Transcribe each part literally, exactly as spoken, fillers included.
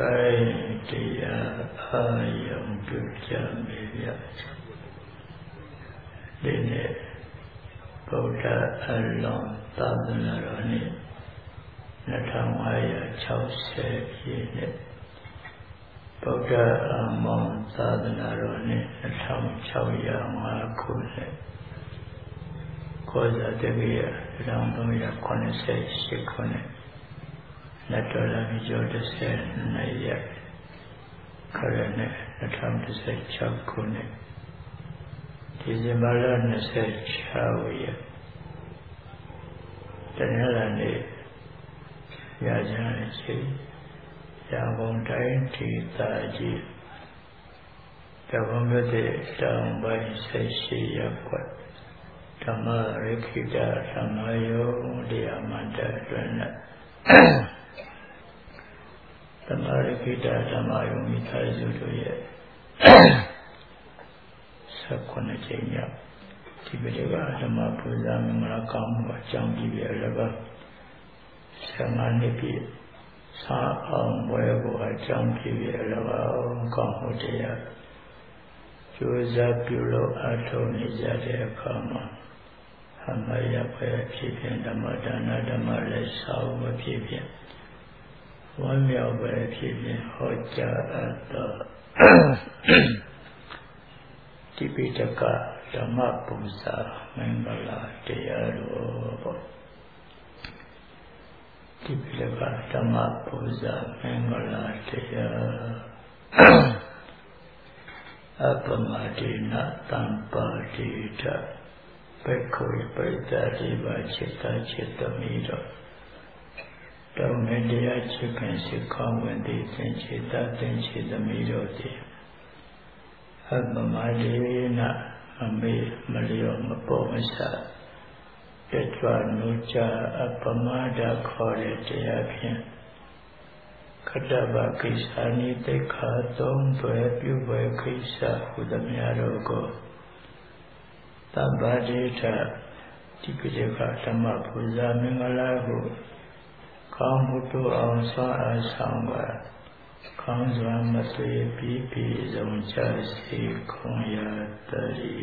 Kaya ayam puja media. Dene Buddha alone Tadunarani Natamaya Chause Yene Buddha among Tadunarani Natam Chauya Makune Koza Devia Rambuya Konese Shikone Natola Mijodase Nayak Karane Natam to say Chakune Tizimala Nase Chauya Tanelani Yajanasi Yavon Dainti Taji Yavamade down by Sashi Yakwa Tama Rikida Tamayo Diamanda Dwana Tama Rikida Tamayo Mitazuye Sakona Jenya Tibetega Tama Puzam Marakam Changi Yalaba Samanipi Sa Am Webo Changi Yalaba Kamotea Joza Pulo Atoni Zade Kama Hamaya Paya Pipian Damadana Damale Sawa Pipian One meal by Pipian Hoja at Tipitaka Damapusa Mangala Tearo Tipitaka Damapusa Mangala Tearo Apamadina Tampadita Pekoi Paitadiva Chitta Chitta Miro Domedia Chicken Sikam when they think Chitta then Chitta Miro Apamadina Mami Mario Mapomasa Petra Nucha Apamada Kore Teapian Kadaba Kisani te Katom Pue Pue Kisa Udamiarogo Tabadita Tipiteka Tama Puza Mingalahu Kamutu Ansa Asanga Kanzwa Mate Pipi Zonchasi Konyatari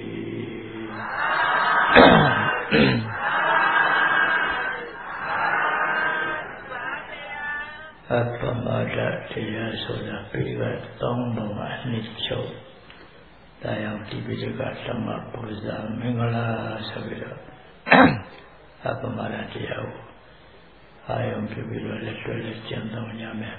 Apamada Tia Soda Piva Tomboma Nicho Dayam Tipitaka Tama Puza Mingala Savira Apamada Tia I am Pibilo Letole Chandam Yame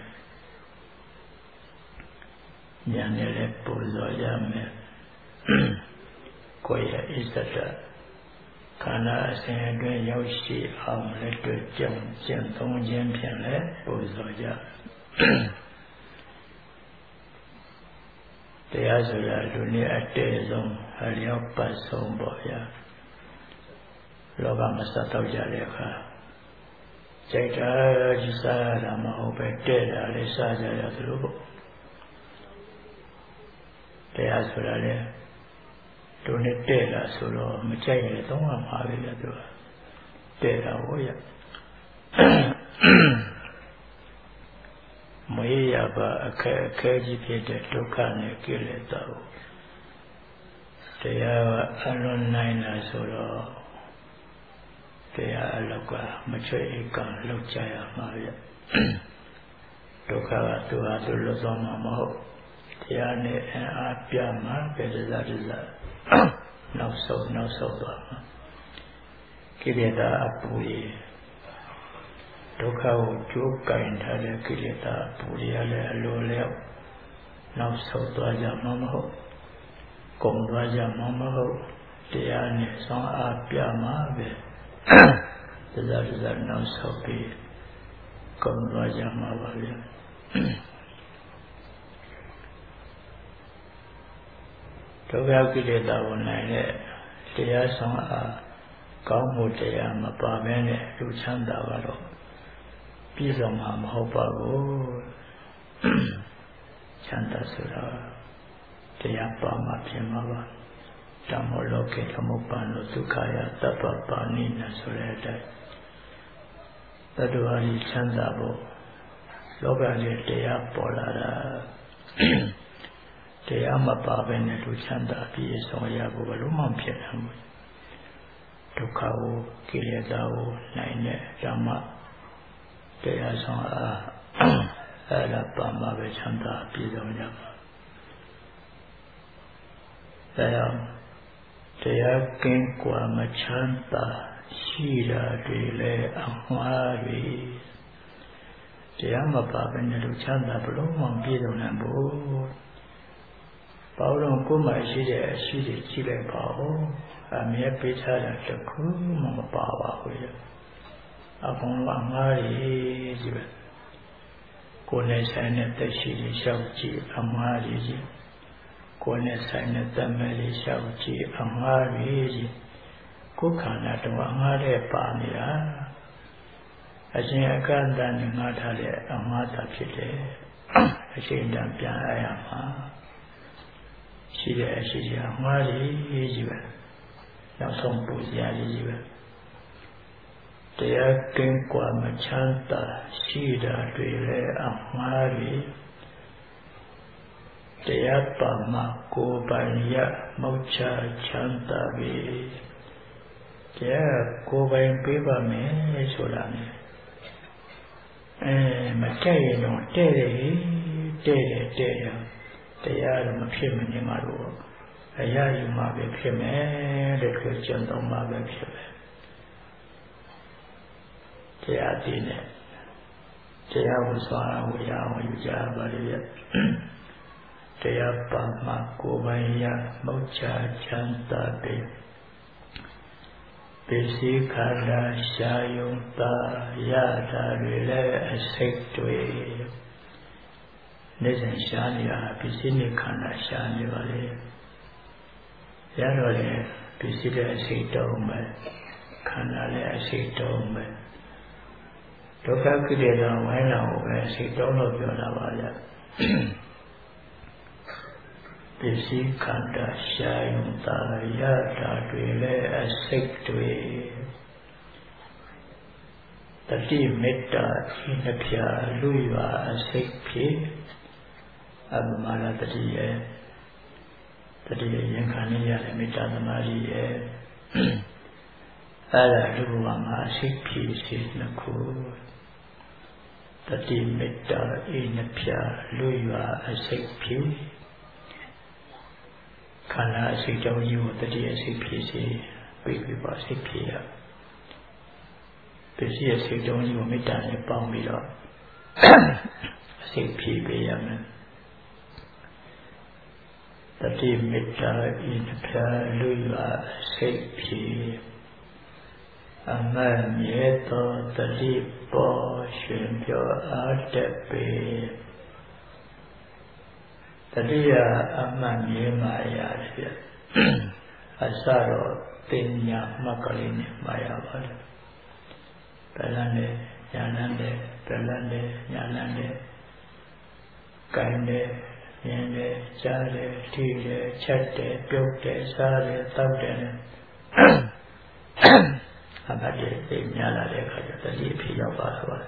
Yanele Puzo Yame Koya Isata Kana Sandra Yoshi Am Letter Jam Jantong Jampian Puzoya The Azula Luni at Tezum Haliopa Somboya Loga Masato Jaleka Jeta Jisara Mahopete Alisa Jayatrubo The Azula Tuni Tela Solo Machaya Tonga Maria Tela Oya Moyaba Kaji Pete Tokane Kiletao They are alone nine solo They are Loka Machaya Luchaya Maria Toka to Atulozoma Mo Tiane and Apiama Pedazariza No so, no so. Kileta Apuri Tokao Joka in Tade Kileta Puriale Loleo No so Dwaja Mamaho Komdwaja Mamaho Tiane Son Apiama The Zarizar no so be Komdwaja Mavalia Toga Kileta one night, Tia Song a Kamutea Mapamene, Luchanda Varo Pisam Hopago Chanta Sura Tia Pama Pimava Tamoloke Tamopano Tukaya Tapa Panina Sureta Taduari Chandabo လောကကြီးတရားပေါ်လာတာတရားမပါဘဲနဲ့လူချမ်းသာပြည့်စုံရဖို့ဘလို့မှဖြစ်နိုင်ဘူးဒုက္ခကိုကိလေသာကိုနိုင်တဲ့ဓမ္မတရားဆောင်အားအဲ့ဒါပါမှာပဲချမ်းသာပြည့်စုံရပါတရားတရားကင်းကွာမချမ်းသာရှိတာတွေလည်းအမှားတွေတရားမပါဘဲနဲ့လူချမ်းသာဘလို့မှပြည့်စုံနိုင်ဘူးဘာလို့ကိုယ်မှရှိတဲ့အရှိတွေကြည့်လိုက်ပါဦးအမြဲပေးထားတာတစ်ခုမှမပါပါဘူးရအကုန်လုံးငါးရီကြီးပဲကိုယ်နဲ့ဆိုင်တဲ့တက်ရှိတွေရှောက်ကြည့်အမှားကြီးကြီးကိုယ်နဲ့ဆိုင်တဲ့တမဲလေးရှောက်ကြည့်အမှားကြီးကြီးကိုယ်ခန္ဓာတော့အမှားတဲ့ပါနေတာအရှင်အကန့်အသတ်နဲ့ငါထားတဲ့အမှားတာဖြစ်တယ်အရှင်တန်ပြန်ရရမှာရှိတဲ့အရှိကြီးအမှားကြီးကြီးပဲနောက်ဆုံးပူဇော်ကြီးပဲတရားကင်းကွာမချမ်းသာရှိတာတွေလည်းအမှားကြီးတရားပါမှာကိုယ်ပိုင်ရမောချချမ်းသာပြီတရားကိုယ်ပိုင်ပေးပါမယ်ဆိုတာနဲ့အဲမကြိုက်ရင်တော့တဲ့တယ်တဲ့တယ်တဲ့ရတရားတော့မဖြစ်မနေမှာလို့အရာယူမှာပဲဖြစ်မယ်တဲ့သူကျင့်တော်မှာပဲဖြစ်မယ်တရားတည်နေတရားကိုစွာဝေယဝယူကြပါလေတရားပါမှာကိုယ်ပိုင်ရမောချချမ်းသာပြီပစ္စည်းခန္ဓာရှာယုံတာရတာတွေလည်းအစိတ်တွေနေစဉ်ရှားနေတာပစ္စည်းနဲ့ခန္ဓာရှားနေပါလေရတော့လေပစ္စည်းတဲ့အစိတ်တုံးပဲခန္ဓာလည်းအစိတ်တုံးပဲဒုက္ခကိလေသာဝိုင်းလာကိုပဲအစိတ်တုံးလို့ပြောတာပါဗျပစ္စည်းခန္ဓာရှားယုံတာရတာတွေလည်းအစိတ်တွေတတိမေတ္တာဤနှပြလူရွာအစိတ်ဖြစ်အပမလာတတိရဲ့တတိယရင်ခံနေရတဲ့မေတ္တာသမာဓိရဲ့အဲ့ဒါဒီဘဝမှာအစိတ်ဖြစ်စေနှစ်ခုတတိမေတ္တာဤနှပြလူရွာအစိတ်ဖြစ်ခန္ဓာအစိတ်ကြောင့်ယူတတိယအစိတ်ဖြစ်စေပြပြပါစိတ်ဖြစ်ရပစ္စည်းအစိတ်ကြောင့်ယူမေတ္တာနဲ့ပေါင်းပြီးတော့အစိတ်ဖြစ်ပေးရမယ်တတိမေတ္တာဤနှပြလူရွာအစိတ်ဖြစ်အမတ်မြဲသောတတိပေါ်ရှင်ပြောအားတက်ပေတတိယအမှန်မြဲမှရတယ်ဗျအစတော့တင်ညာမှတ်ကလေးနဲ့မှရပါတယ်ဗလန်နဲ့ညာလန်းနဲ့ဗလန်နဲ့ညာလန်းနဲ့ကိုင်းနဲ့မြင်တယ်ကြားတယ်ထိတယ်ချက်တယ်ပြုတ်တယ်စားတယ်တောက်တယ်အမှတ်တွေသိများလာတဲ့အခါကျတတိအဖြစ်ရောက်ပါတော့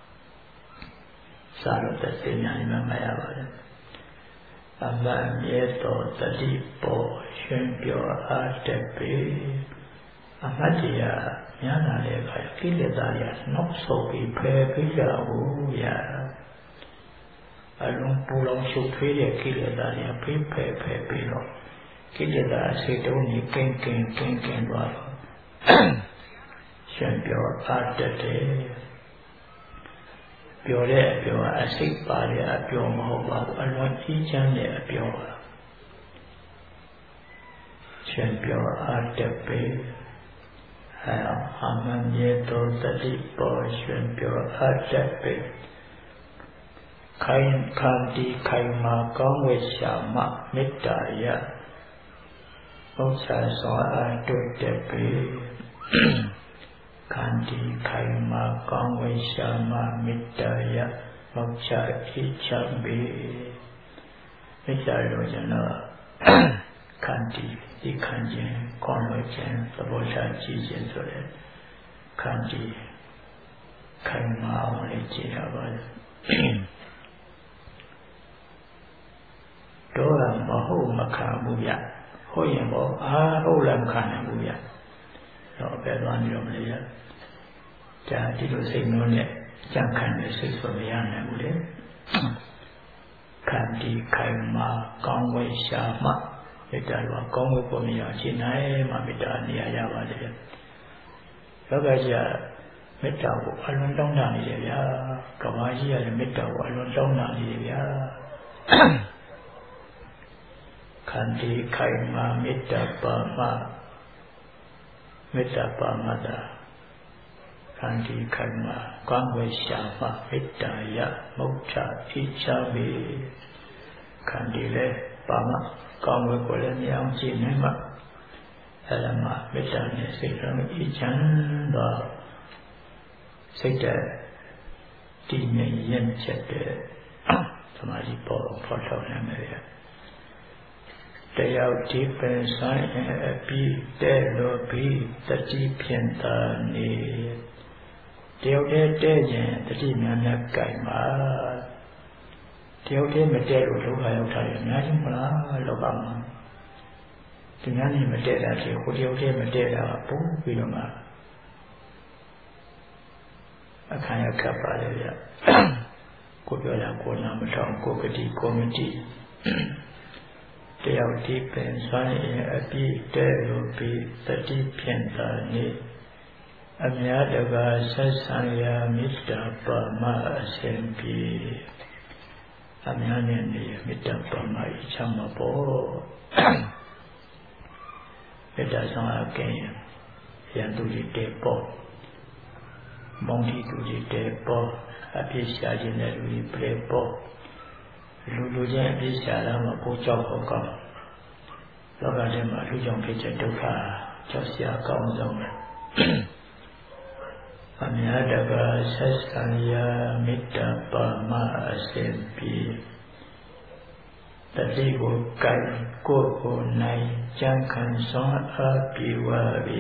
စားတော့တဲ့ညာနဲ့မှရပါတယ်အမှန်မြဲသောတတိပေါ်ရှင်ပြောအားတက်ပေအမှတ်တရားများလာတဲ့အခါကိလေသာရနောက်ဆုံးပြီးဖယ်ပြရဘူးရအလုံးပူလောင်ရှုပ်ထွေးတဲ့ကိလေသာရဖိဖယ်ဖယ်ပြီးတော့ကိလေသာစိတ်တုံးကြီးကင်းကင်းကင်းကင်းသွားတော့ရှင်ပြောအားတက်တယ်ပြောတဲ့အပြောအစိတ်ပါတဲ့အပြောမဟုတ်ပါဘူးအလွန်ကြီးချမ်းတဲ့အပြောပါရှင်ပြောအားတက်ပေအဲအမှန်မြဲသောတတိပေါ်ရှင်ပြောအားတက်ပေခိုင်ခန္တီခိုင်မာကောင်းဝိရှာမမေတ္တာယဘုရားဆောအားတွေ့တက်ပေခန္တီခိုင်မာကောင်းဝိရှာမမေတ္တာယမောချအိချံပေမေတ္တာလို့ကျွန်တော်ခန္တီဒီခန္ခြင်းကောင်းလို့ခြင်းသဘောချကြည့်ခြင်းဆိုတဲ့ခန္တီခိုင်မာအောင်လေးကြည့်ရပါတယ်မဟုတ်မခံဘူးဗျဟုတ်ရင်ပေါ့အာဟုတ်လည်းမခံနိုင်ဘူးဗျတော့ပဲသွားနေတော့မလို့ရဒါဒီလိုစိတ်နှိုးနဲ့ကြံခံတဲ့စိတ်ဆိုမရနိုင်ဘူးလေခန္တီခိုင်မာကောင်းဝဲရှာမှမေတ္တာတော်ကောင်းဝဲပေါ်မြင်ရှင်းနိုင်မှမေတ္တာနေရာရပါလေလောကကြီးကမေတ္တာကိုအလွန်တောင်းတနေတယ်ဗျာကဘာကြီးကလည်းမေတ္တာကိုအလွန်တောင်းတနေတယ်ဗျာခန္တီခိုင်မာမေတ္တာပါမမေတ္တာပါမတာခန္တီခိုင်မာကောင်းဝဲရှာမှမေတ္တာရမုတ်ချအိချမေခန္တီလည်းပါမကောင်းဝဲကိုလည်းမြအောင်ကြည့်နိုင်မှအဲ့ဒါမှမေတ္တာနဲ့စိတ်တော်အေးချမ်းတော့စိတ်တဲ့တည်ငြိမ်ရင်ချက်တဲ့သမာဓိပေါ်ဖော်ထုတ်နိုင်မယ်တယောက်ဒီပင်ဆိုင်အပြီးတဲ့လို့ပြီးတတိဖြင့်သာနေတယောက်တည်းတဲ့ခြင်းတတိများများကြိုင်ပါတယောက်တည်းမတဲ့လို့ဒုက္ခရောက်တာအများကြီးမလားလောကမှာဒီများကြီးမတဲ့တာဒီဟိုတယောက်တည်းမတဲ့တာပုံပြီးတော့မှအခါရခပ်ပါလေဗျကိုပြောတာကိုနာမထောင်ကိုကတိကိုမတိတယောက်ဒီပင်ဆိုင်အပြီးတဲ့လို့ပြီးတတိဖြင့်သာနေအများတကာဆက်ဆံရာမေတ္တာပါမအစဉ်ပြေအများနဲ့နေမေတ္တာပါမအချမ်းမပေါ်မေတ္တာဆောင်အကင်းရန်သူတွေတဲ့ပေါ်မောင်တီသူတွေတဲ့ပေါ်အပြစ်ရှာခြင်းတဲ့လူတွေပြေပေါ်လူလူချင်းအပြစ်ရှာလာမှကိုကြောက်ဖို့ကောင်းလောကထဲမှာလူကြောင့်ဖြစ်တဲ့ဒုက္ခကြောက်စရာကောင်းဆုံးပဲအများတကာဆက်ဆံရာမေတ္တာပါမအစဉ်ပြေတတိကိုကြိုင်ကိုယ်ကိုနိုင်ကြံခံဆောင်အားပြေဝပြီ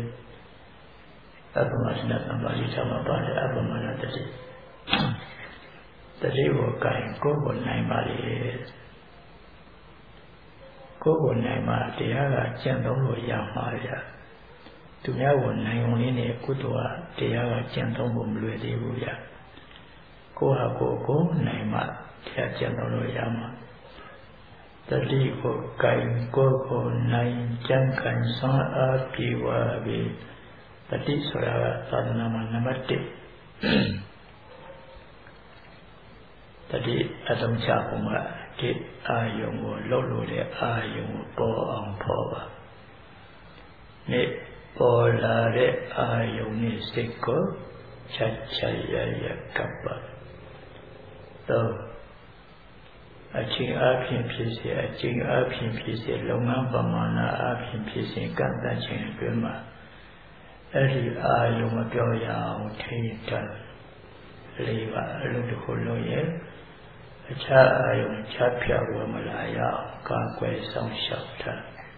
အပ္ပမစနသံပါဠိသမပါတယ်အပ္ပမနာတတိတတိကိုကြိုင်ကိုယ်ကိုနိုင်ပါလေကိုယ်ကိုနိုင်မှတရားကကျင့်သုံးလို့ရမှာဗျာသူများကိုနိုင်ုံလေးနဲ့ကုသိုလ်ကတရားကကျင့်သုံးဖို့မလွယ်သေးဘူးဗျာကိုယ်ဟာကိုယ်ကိုနိုင်မှတရားကျင့်သုံးလို့ရမှာတတိကိုကြိုင်ကိုယ်ကိုနိုင်ကြံခံဆောင်အားပြေဝပြီတတိဆိုတာကသာသနာမှာနံပါတ်တစ်တတိအသုံးချပုံကဒီအာယုံကိုလှုပ်လို့တဲ့အာယုံကိုပေါ်အောင်ဖော်ပါနေ့ပေါ်လာတဲ့အာယုံနဲ့စိတ်ကိုချက်ချက်ရရကပ်ပါတော့အချင်းအဖြစ်ဖြစ်စေအချင်းအဖြစ်ဖြစ်စေလုပ်ငန်းပမာဏအဖြစ်ဖြစ်စေကန့်သတ်ခြင်းအတွင်းမှာအဲ့ဒီအာယုံမပြောရအောင်ထိန်းတယ်လေးပါအလုပ်တစ်ခုလုပ်ရဲ့အခြားအာယုံချဖြတ်ဝမလာရအောင်ကာကွယ်ဆောင်ရှောက်တာ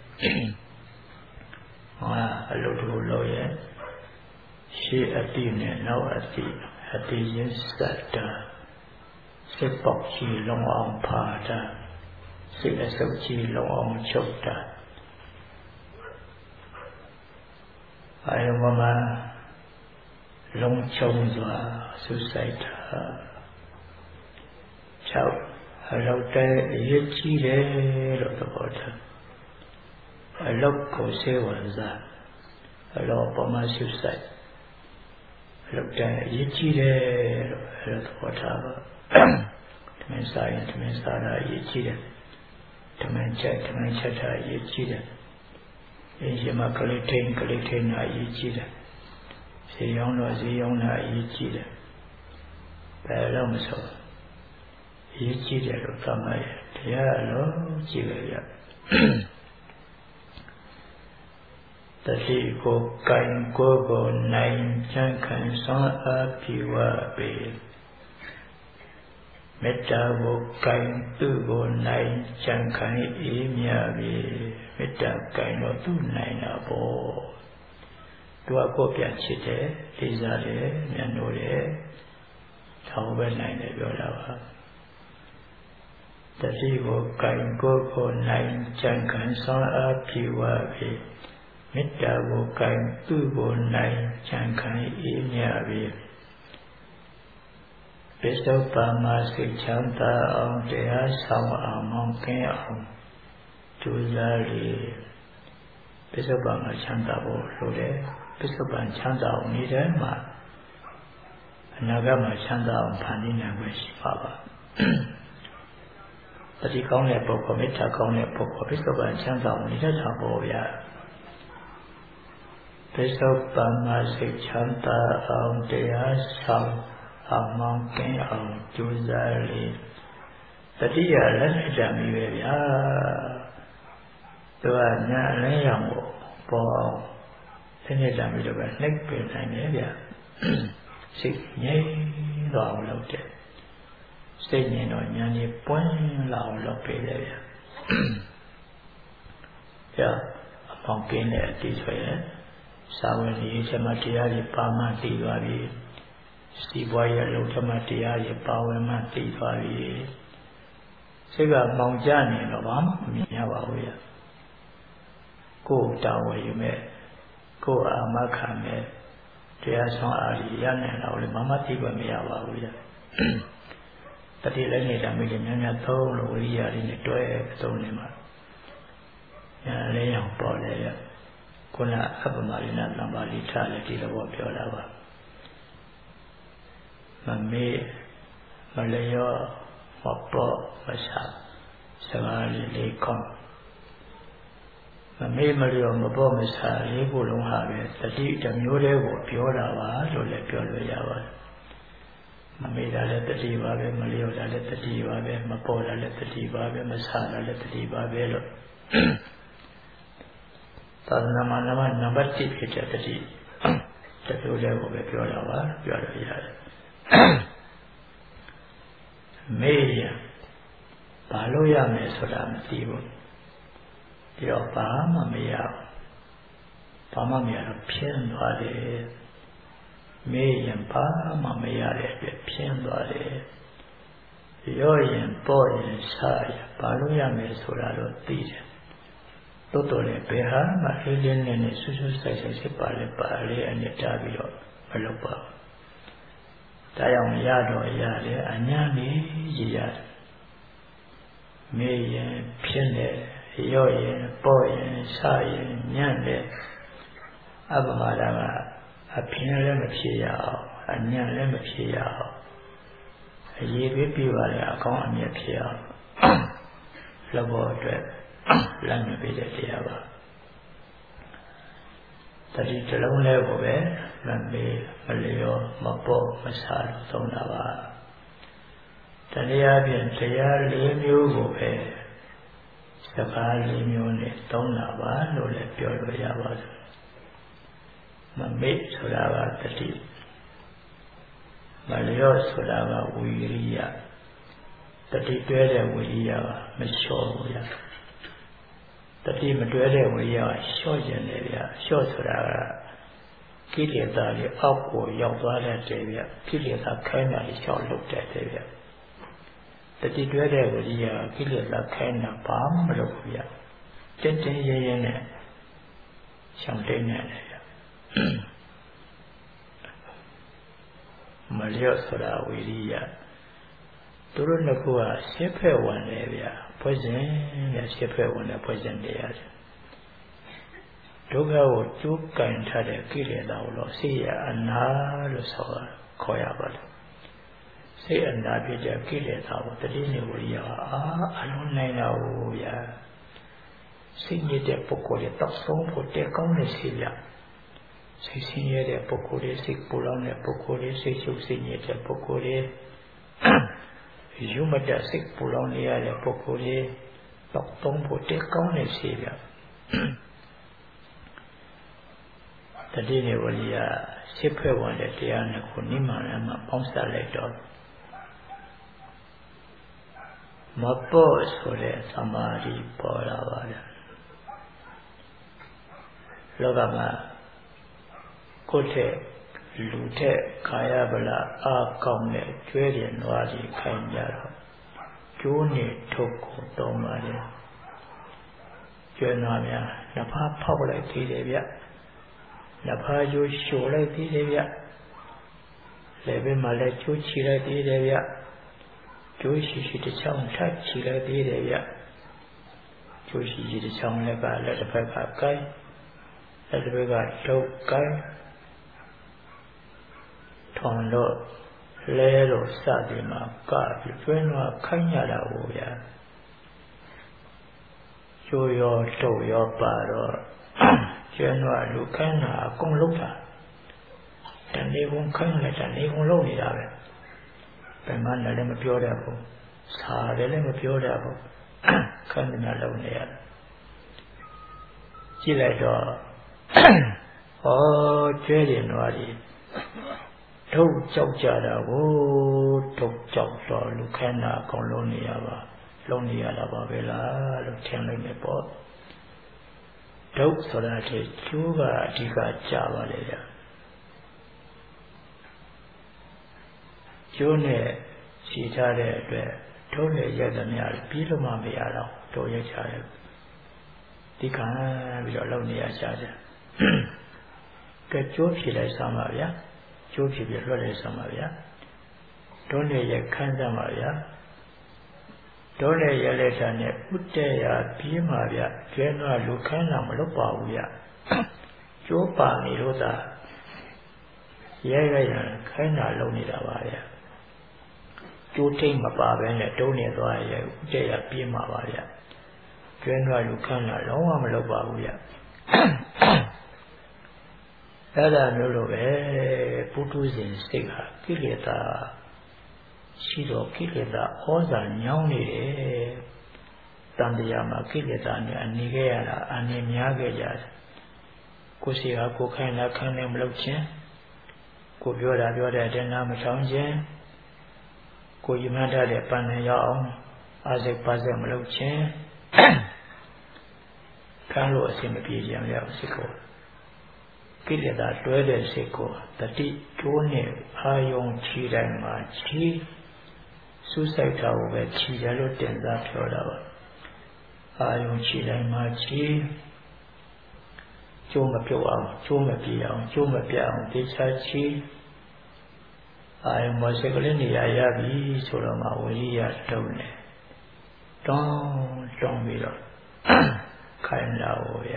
ဟာအလုပ်တစ်ခုလုပ်ရဲ့ရှေ့အတိနဲ့နောက်အတိအတိရင်းစတ္တာစိတ်ပေါက်ကြီးလုံးအောင်ဖာတာစိတ်အဆုပ်ကြီးလုံးအောင်ချုပ်တာအာယုံမှာလုံးချုံစွာဆုဆိုင်တာ၆အလောက်တဲ့အရေးကြီးတယ်လို့သဘောထားအလောက်ကိုစေဝံစားအလောက်ပမာဆုဆိုင်အလောက်တဲ့အရေးကြီးတယ်လို့အဲ့လိုသဘောထားပါဓမ္မစာရင်ဓမ္မစာတာအရေးကြီးတယ်ဓမ္မချက်ဓမ္မချက်တာအရေးကြီးတယ်အင်းရှင်မကလေးထိန်ကလေးထိန်တာအရေးကြီးတယ်ဈေးရောင်းတော့ဈေးရောင်းတာအရေးကြီးတယ်ဘယ်တော့မဆိုအရေးကြီးတယ်လို့သတ်မှတ်ရတရားအလုံးကြည့်လိုက်ရတတိကိုကံကိုကိုနိုင်ချမ်းခံဆောင်အားပြေဝပေမေတ္တာကိုကံသူ့ကိုနိုင်ချမ်းခံအေးမြပြီမေတ္တာကံတော့သူ့နိုင်တာပေါ့သူကကိုယ်ပြန်ချစ်တယ်လေးစားတယ်မျက်နှာတယ်ထောင်ပဲနိုင်တယ်ပြောတာပါတတတိကိုကင်ကိုကိုနိုင်ကြံခံဆောင်အားပြေဝပြီမေတ္တာကိုကင်သူ့ကိုနိုင်ကြံခံအေးမြပြီပစ္စုပန်မှာစိတ်ချမ်းသာအောင်တရားဆောင်အောင်မောင်းကင်းအောင်ကြိုးစားလေပစ္စုပန်မှာချမ်းသာဖို့လိုတယ်ပစ္စုပန်ချမ်းသာအောင်နေတဲ့မှာအနာဂတ်မှာချမ်းသာအောင်ဖန်တီးနိုင်ခွင့်ရှိပါပါတတိကောင်းတဲ့ပုဂ္ဂိုလ်မေတ္တာကောင်းတဲ့ပုဂ္ဂိုလ်ပစ္စုပန်ချမ်းသာအောင်နေတတ်တာပေါ့ဗျာပစ္စုပန်မှာစိတ်ချမ်းသာအောင်တရားဆောင်အောင်မောင်းကင်းအောင်ကြိုးစားလေတတိယလည်းနဲ့ကြံပြီးပဲဗျာသူကညာလဲရောင်ကိုပေါ်အောင်သိနေကြပြီးတော့ပဲနှိပ်ပင်နိုင်တယ်ဗျာစိတ်ငြိမ်သွားအောင်လုပ်တယ်စိတ်ငြိမ်တော့ညာကြီးပွင့်လာအောင်လုပ်ပေးတယ်ဗျာကြာအပေါင်းကင်းတဲ့အတိဆိုရင်စာဝင်ကြီးချက်မှတရားကြီးပါမှသိသွားပြီစီပွားရေးအလုပ်ချက်မှတရားကြီးပါဝင်မှသိသွားပြီစိတ်ကမောင်ကျနေတော့ဘာမှမမြင်ရပါဘူးဗျာကိုယ်တာဝန်ယူမဲ့ကိုယ်အာမခံမဲ့တရားဆောင်အားကြီးရနိုင်တော့လေမမသိခွင့်မရပါဘူးဗျာတတိလည်းနေတာမိတယ်များများသုံးလို့ဝိရိယလေးနဲ့တွဲသုံးနေမှာညာလေးအောင်ပေါ်လေဗျာခုနအပ္ပမရိဏသံပါဠိထားလည်းဒီလိုပြောတာပါမမေ့မလျော့မပေါ်မဆာစကားလေးလေးကောင်းမမေ့မလျော့မပေါ်မဆာလေးခုလုံးဟာပဲတတိတစ်မျိုးတည်းကိုပြောတာပါလို့လည်းပြောလို့ရပါတယ်မမေ့တာလည်းတတိပါပဲမလျော့တာလည်းတတိပါပဲမပေါ်တာလည်းတတိပါပဲမဆာတာလည်းတတိပါပဲလို့သာသနာ့မှာနံပါတ်တစ်ဖြစ်တဲ့တတိတမျိုးတည်းကိုပဲပြောတာပါပြောလို့ရတယ်မေးရဘာလို့ရမယ်ဆိုတာမသိဘူးဒီတော့ဘာမှမရဘာမှမရတော့ဖြင်းသွားတယ်မေးရင်ဘာမှမရတဲ့အတွက်ဖြင်းသွားတယ်ရောရင်ပေါ်ရင်စားရဘာလို့ရမယ်ဆိုတာတော့သိတယ်တိုးတော်လည်းဘယ်ဟာမှအေးလင်းနေဆူဆူဆိုင်ဆိုင်ဖြစ်ပါလေပါလေအနေတားပြီးတော့မလုပ်ပါဘူးဒါကြောင့်ရတော့ရတယ်အညာနေရရတယ်မေးရင်ဖြစ်တယ်ရော့ရင်ပေါ့ရင်စားရင်ညံ့တယ်အပ္ပမဒါကအပြင်းလည်းမဖြစ်ရအောင်အညံ့လည်းမဖြစ်ရအောင်အရေးပေးပြပါလေအကောင်းအမြတ်ဖြစ်အောင်လောဘောအတွက်လမ်းမပေးတဲ့တရားပါတတိတလုံးလဲကိုပဲမမေးမလျောမပေါ့မဆာသုံးတာပါတရားဖြင့်တရားလေးမျိုးကိုပဲစကားလေးမျိုးနဲ့သုံးတာပါလို့လည်းပြောလို့ရပါတယ်မမေ့ဆိုတာကတတိမလျောဆိုတာကဝီရိယတတိတွဲတဲ့ဝီရိယကမလျှော့ဘူးရတတိမတွဲတဲ့ဝိရိယကလျှော့ကျင်တယ်ဗျာလျှော့ဆိုတာကကိလေသာတွေအောက်ကိုရောက်သွားတဲ့တည်းဗျာကိလေသာခိုင်းတာတွေလျှော့လုပ်တဲ့တည်းဗျာတတိတွဲတဲ့ဝိရိယကကိလေသာခိုင်းတာဘာမှမလုပ်ဘူးဗျာတင်းတင်းရဲရဲနဲ့ရှောင်တိတ်နေတယ်ဗျာမလျော့ဆိုတာဝိရိယသူတို့နှစ်ခုကရှင်းဖက်ဝင်တယ်ဗျာဖွဲ့စဉ်နဲ့ရှင်းဖက်ဝင်တဲ့ဖွဲ့စဉ်တရားတွေဒုက္ခကိုကျိုးကင်ထားတဲ့ကိလေသာကိုတော့စိတ်ရအနာလို့ဆိုခေါ်ရပါတယ်စိတ်အနာဖြစ်တဲ့ကိလေသာကိုတတိယဝိရိယအာအလုံးနိုင်တာကိုဗျာစိတ်ညစ်တဲ့ပုဂ္ဂိုလ်တွေတောက်ဆုံးဖို့တဲကောင်းတဲ့စိတ်ရစိတ်ဆင်းရဲတဲ့ပုဂ္ဂိုလ်တွေစိတ်ပူလောင်တဲ့ပုဂ္ဂိုလ်တွေစိတ်ရှုပ်စိတ်ညစ်တဲ့ပုဂ္ဂိုလ်တွေယူမတစိတ်ပူလောင်နေရတဲ့ပုဂ္ဂိုလ်တွေတောက်သုံးဖို့တဲကောင်းတဲ့စိတ်ရတတိယဝိရိယစိတ်ဖွဲ့ဝင်တဲ့တရားနဲ့ကိုနိမန္နမှာပေါင်းစပ်လိုက်တော့မပေါ့ဆိုတဲ့သမာဓိပေါ်လာပါတယ်လောကမှာကိုယ်ထက်လူထက်ကာယဗလာအားကောင်းတဲ့ကျွဲတွေနွားတွေခိုင်းကြတော့ဒကျိုးနဲ့ထုတ်ကိုတောင်းပါလေကျွမ်းသွားများနှစ်ဖားဖောက်လိုက်သေးတယ်ဗျနှစ်ဖားကျိုးရှို့လိုက်သေးတယ်ဗျလည်းပဲမှလည်းကျိုးချီလိုက်သေးတယ်ဗျကျိုးရှိရှိတစ်ချောင်းထပ်ချီလိုက်သေးတယ်ဗျကျိုးရှိရှိတစ်ချောင်းလည်းကလက်တစ်ဖက်ကကိုင်းလက်တစ်ဖက်ကထုတ်ကိုင်းထောင်တော့လဲတော့စသည်မှာကပြီးကျွမ်းသွားခိုင်းရတာကိုဗျကျိုးရောထုတ်ရောပါတော့ကျွမ်းသွားလူခိုင်းတာအကုန်လုံးတာတဏှိကုံခိုင်းလိုက်တာနေကုံလုံးနေတာပဲဘယ်မှလည်းမပြောတတ်ဘူးစာလည်းမပြောတတ်ဘူးခိုင်းနေတာလုံးနေရတယ်ကြည့်လိုက်တော့ဟောကျွဲတယ်နွားကြီးထုတ်ကြောက်ကြတာကိုထုတ်ကြောက်တော့လူခိုင်းတာအကုန်လုံးနေရပါလုံးနေရတာပါပဲလားလို့ထင်လိုက်နေပေါ့ဒုက္ဆိုတာတည်းကျိုးကအဓိကကြပါလေဗျကျိုးနဲ့ရှိထားတဲ့အတွက်ထုံးနဲ့ရက်သမျှပြီးလို့မှမရတော့တို့ရက်ချတယ်ဒီကံပြီးတော့လုံနေရချတယ်ကဲကျိုးဖြေလိုက်စမ်းပါဗျာကျိုးဖြေပြီးလွှတ်လိုက်စမ်းပါဗျာထုံးနဲ့ရက်ခန်းစမ်းပါဗျာထုံးနဲ့ရက်လက်ချနဲ့ဥတ္တရာပြီးမှဗျာကျဲတော့လူခန်းလာမလုပ်ပါဘူးဗျာကျိုးပါနေလို့သာရဲရရခိုင်းတာလုံနေတာပါဗျာကျိုးထိတ်မပါဘဲနဲ့တုံးနေသွားရဲဥတည့်ရပြေးမှာပါဗျကျွမ်းသွားလူခန်းလာလုံးဝမလုပ်ပါဘူးဗျအဲ့ဒါမျိုးလိုပဲပုထုဇဉ်စိတ်ဟာကိလေသာရှိတော့ကိလေသာဩဇာညောင်းနေတယ်တန်တရားမှာကိလေသာနဲ့အနေခဲ့ရတာအနေများခဲ့ကြတယ်ကိုယ်စီဟာကိုယ်ခိုင်းတာခိုင်းနေမလုပ်ခြင်းကိုပြောတာပြောတဲ့အတိုင်းနားမထောင်ခြင်းကိုယမန်ထားတဲ့ပန်းနဲ့ရောက်အောင်အာစိတ်ပါစိတ်မလုပ်ခြင်းခံလို့အစင်မပြေကြရအောင်စိတ်ကိုကိလေသာတွဲတဲ့စိတ်ကိုတတိကျိုးနဲ့အာယုံခြေတိုင်းမှာခြေစူးစိုက်တာကိုပဲခြေရလို့တင်စားပြောတာပါအာယုံခြေတိုင်းမှာခြေကျိုးမပြုတ်အောင်ကျိုးမပြေအောင်ကျိုးမပြအောင်တေချာခြေအာယုံမစိတ်ကလေးနေရာရပြီဆိုတော့မှဝိရိယတုံးတယ်တောင်းတောင်းပြီးတော့ခိုင်းလာဟောရ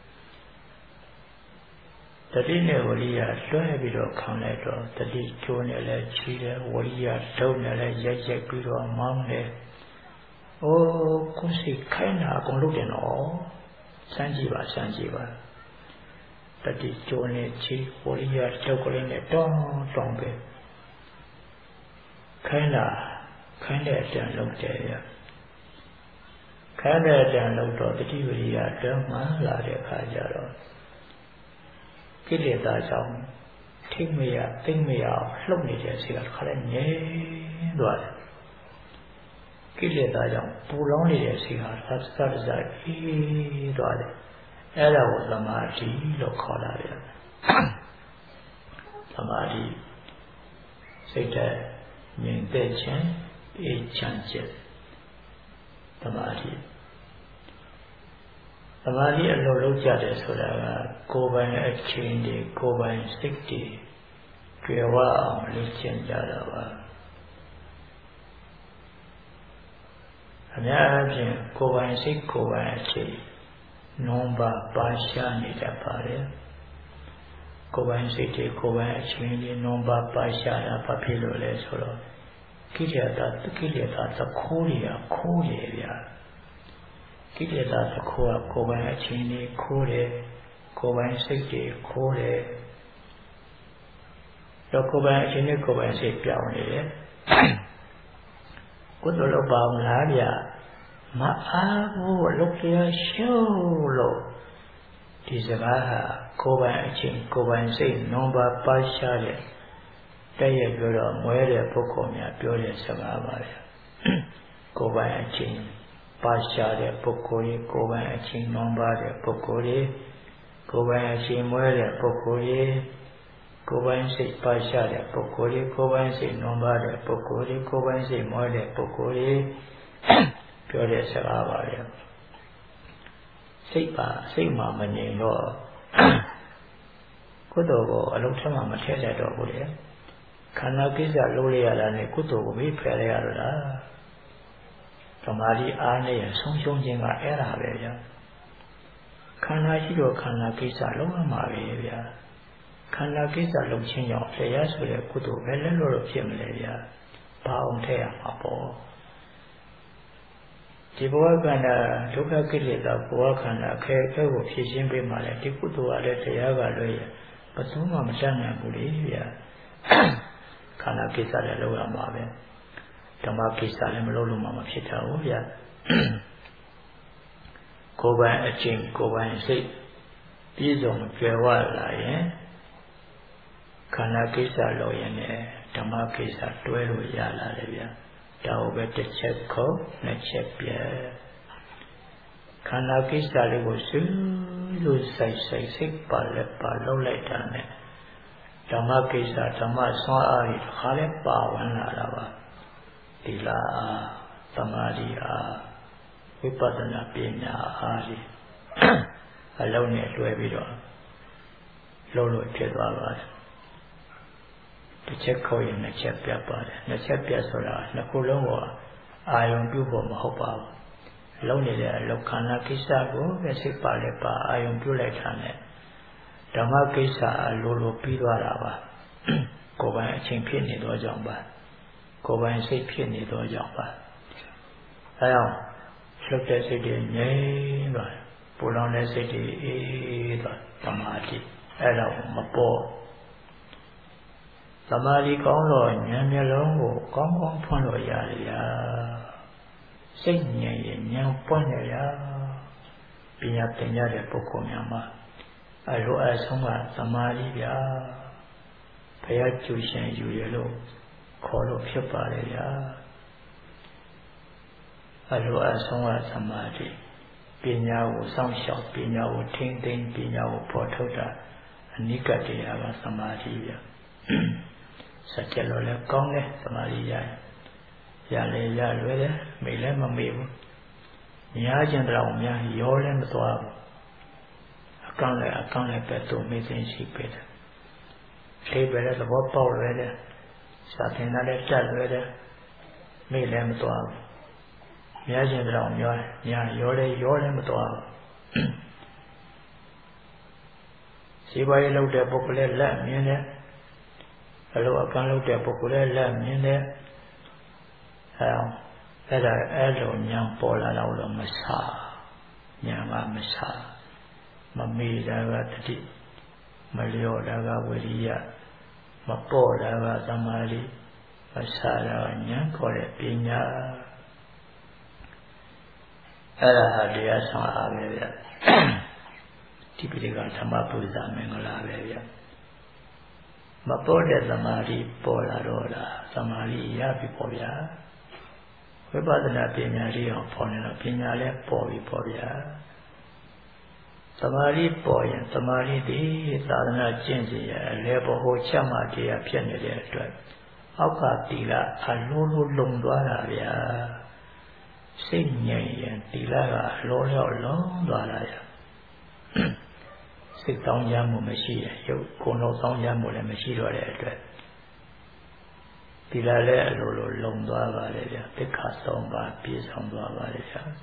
တတိနဲ့ဝိရိယလွှဲပြီးတော့ခံလိုက်တော့တတိကျိုးနဲ့လည်းချီတယ်ဝိရိယတုံးနဲ့လည်းရိုက်ရိုက်ပြီးတော့မောင်းတယ်အိုးကိုယ်စိတ်ခိုင်းတာအကုန်လုပ်တယ်နော်စမ်းကြည့်ပါစမ်းကြည့်ပါတတိကျိုးနဲ့ချီဝိရိယတုံးကလေးနဲ့တောင်းတောင်းပဲခိုင်းတာခိုင်းတဲ့အတန်လုံးတယ်ရခိုင်းတဲ့အတန်လုံးတော့တတိဝိရိယတောင်းမှလာတဲ့အခါကျတော့ကိလေသာကြောင့်ထိမရသိမ့်မရလှုပ်နေတဲ့စိတ်ကခါလဲငြိမ်းသွားတယ်ကိလေသာကြောင့်ပူလောင်နေတဲ့စိတ်ကသတ်သတ်သတ်အေးသွားတယ်အဲ့ဒါကိုသမာဓိလို့ခေါ်တာဗျသမာဓိစိတ်တဲ့မြင်တဲ့ခြင်းအေးချမ်းခြင်းသမာဓိသမာဓိအလုံးလုံးကြတယ်ဆိုတာကကိုယ်ပိုင်အချင်းတွေကိုယ်ပိုင်စိတ်တွေကြွယ်ဝအောင်လေ့ကျင့်ကြတာပါအများအားဖြင့်ကိုယ်ပိုင်စိတ်ကိုယ်ပိုင်အချင်းနုံပါပါရှားနေတတ်ပါတယ်ကိုယ်ပိုင်စိတ်တွေကိုယ်ပိုင်အချင်းတွေနုံပါပါရှားတာဘာဖြစ်လို့လဲဆိုတော့ကိလေသာကိလေသာသခိုးတွေကခိုးတယ်ဗျာကိလေသာသခိုးကကိုယ်ပိုင်အချင်းတွေခိုးတယ်ကိုယ်ပိုင်စိတ်တွေခိုးတယ်တော့ကိုယ်ပိုင်အချင်းတွေကိုယ်ပိုင်စိတ်ပြောင်းနေတယ်ကုသိုလ်လုပ်ပါမလားဗျာမအားဘူးလုပ်ရရှုလို့ဒီစကားဟာကိုယ်ပိုင်အချင်းကိုယ်ပိုင်စိတ်နုံပါပါရှားတဲ့တဲ့ရပြောတော့မွဲတဲ့ပုဂ္ဂိုလ်များပြောတဲ့စကားပါဗျာကိုယ်ပိုင်အချင်းပါရှားတဲ့ပုဂ္ဂိုလ်ကြီးကိုယ်ပိုင်အချင်းနုံပါတဲ့ပုဂ္ဂိုလ်ကြီးကိုယ်ပိုင်အချင်းမွဲတဲ့ပုဂ္ဂိုလ်ကြီးကိုယ်ပိုင်စိတ်ပါရှားတဲ့ပုဂ္ဂိုလ်ကြီးကိုယ်ပိုင်စိတ်နုံပါတဲ့ပုဂ္ဂိုလ်ကြီးကိုယ်ပိုင်စိတ်မွဲတဲ့ပုဂ္ဂိုလ်ကြီးပြောတဲ့စကားပါလေစိတ်ပါစိတ်မှမငြိမ်တော့ကုသိုလ်ကိုအလုံးထက်မှမထည့်လိုက်တော့ဘူးလေခန္ဓာကိစ္စလုံးလိုက်ရတာနဲ့ကုသိုလ်ကိုမေ့ဖယ်လိုက်ရတော့လားသမာဓိအားနဲ့ဆုံးရှုံးခြင်းကအဲ့ဒါပဲဗျာခန္ဓာရှိတော့ခန္ဓာကိစ္စလုံးဝမှာပဲဗျာခန္ဓာကိစ္စလုံးချင်းကြောင့်တရားဆိုတဲ့ကုသိုလ်ပဲလက်လို့ဖြစ်မလဲဗျာဘာအောင်ထည့်ရမှာပေါ့ဒီဘဝခန္ဓာဒုက္ခကိလေသာဘဝခန္ဓာခဲခဲကိုဖြည့်ရှင်းပေးမှလည်းဒီကုသိုလ်ကလည်းတရားကလည်းဘယ်သူမှမတတ်နိုင်ဘူးလေဗျာခန္ဓာကိစ္စလည်းလုံးဝမှာပဲဓမ္မကိစ္စလည်းမလုပ်လို့မှမဖြစ်တာဘူးဗျာကိုယ်ပိုင်အကျင့်ကိုယ်ပိုင်စိတ်ပြည့်စုံကြွယ်ဝလာရင်ခန္ဓာကိစ္စလို့ရင်လည်းဓမ္မကိစ္စတွဲလို့ရလာတယ်ဗျာဒါကိုပဲတစ်ချက်ခုတ်နှစ်ချက်ပြဲခန္ဓာကိစ္စလေးကိုစူးလို့စိုက်စိုက်စိတ်ပါလက်ပါလှုပ်လိုက်တာနဲ့ဓမ္မကိစ္စဓမ္မဆွမ်းအားကြီးတစ်ခါလဲပါဝင်လာတာပါဒီလားသမာဓိအားဝိပဿနာပညာအားကြီးအလုံးနဲ့တွဲပြီးတော့လှုပ်လို့ဖြစ်သွားပါတယ်တစ်ချက်ခေါ်ရင်နှစ်ချက်ပြတ်ပါတယ်နှစ်ချက်ပြတ်ဆိုတာနှစ်ခုလုံးကအာယုံပြုဖို့မဟုတ်ပါဘူးလုံးနေတဲ့အလောက်ခန္ဓာကိစ္စကိုပဲစိတ်ပါလဲပါအာယုံပြုလိုက်တာနဲ့ဓမ္မကိစ္စအလိုလိုပြီးသွားတာပါကိုယ်ပိုင်အချိန်ဖြစ်နေသောကြောင့်ပါကိုယ်ပိုင်စိတ်ဖြစ်နေသောကြောင့်ပါအဲကြောင့်လှုပ်တဲ့စိတ်တွေငြိမ်သွားပူလောင်တဲ့စိတ်တွေအေးသွားသမာဓိအဲ့တော့မပေါ်သမာဓိကောင်းတော့ဉာဏ်မျက်လုံးကိုကောင်းကောင်းဖွင့်လို့ရတယ်ဗျာစိတ်ဉာဏ်ရဲ့ဉာဏ်ပွင့်တယ်ဗျာပညာသင်ရတဲ့ပုဂ္ဂိုလ်များမှာအလိုအဆုံးကသမာဓိဗျာဘုရားကျူရှင်ယူရလို့ခေါ်လို့ဖြစ်ပါလေဗျာအလိုအဆုံးကသမာဓိပညာကိုစောင့်ရှောက်ပညာကိုထိန်းသိမ်းပညာကိုပေါ်ထုတ်တာအနိကတရားကသမာဓိဗျာစัจ jalo လဲကောင်းတယ်သမာဓိရရလဲရလွယ်တယ်မိလည်းမမေ့ဘူးများခြင်းတောင်များရောလည်းမသွားဘူးအကောင်းလည်းအကောင်းလည်းပဲသူမေ့ခြင်းရှိပေတယ်လေးပဲလည်းသဘောပေါက်လွယ်တယ်စာသင်တာလည်းတတ်လွယ်တယ်မိလည်းမသွားဘူးများခြင်းတောင်များများရောလည်းရောလည်းမသွားဘူးစီးပွားရေးလုပ်တဲ့ပုဂ္ဂိုလ်လည်းလက်မြင်တယ်အလိုအကန့်လုပ်တဲ့ပုဂ္ဂိုလ်လည်းလက်မြင်တယ်အဲအဲ့ဒါအဲ့လိုဉာဏ်ပေါ်လာတော့မဆာဉာဏ်ကမဆာမမေ့တာကတတိမလျော့တာကဝိရိယမပေါ်တာကသမာဓိမဆာတာကဉာဏ်ခေါ်တဲ့ပညာအဲ့ဒါဟာတရားဆောင်အားပဲဗျဒီပိဋကဓမ္မပုရိသမင်္ဂလာပဲဗျမပေါ်တဲ့သမာဓိပေါ်လာတော့လားသမာဓိရပြီပေါ့ဗျာဝိပဿနာပညာလေးအောင်ပေါ်နေတော့ပညာလည်းပေါ်ပြီပေါ့ဗျာသမာဓိပေါ်ရင်သမာဓိဒီသာသနာကျင့်စီရအလဲပေါ်ဟိုချက်မှတရားဖြစ်နေတဲ့အတွက်အောက်ကတီလာအလိုလိုလုံသွားတာဗျာစိတ်ငြိမ်ရင်တီလာကအလိုလျောက်လုံးသွားတာဗျာစိတ်တောင်းကြမှုမရှိရင်ရုပ်ကိုယ်လုံးတောင်းကြမှုလည်းမရှိတော့တဲ့အတွက်ဒီလာလည်းအလိုလိုလုံသွားပါလေဗျာသစ္စာသုံးပါးပြည့်စုံသွားပါလေဗျာ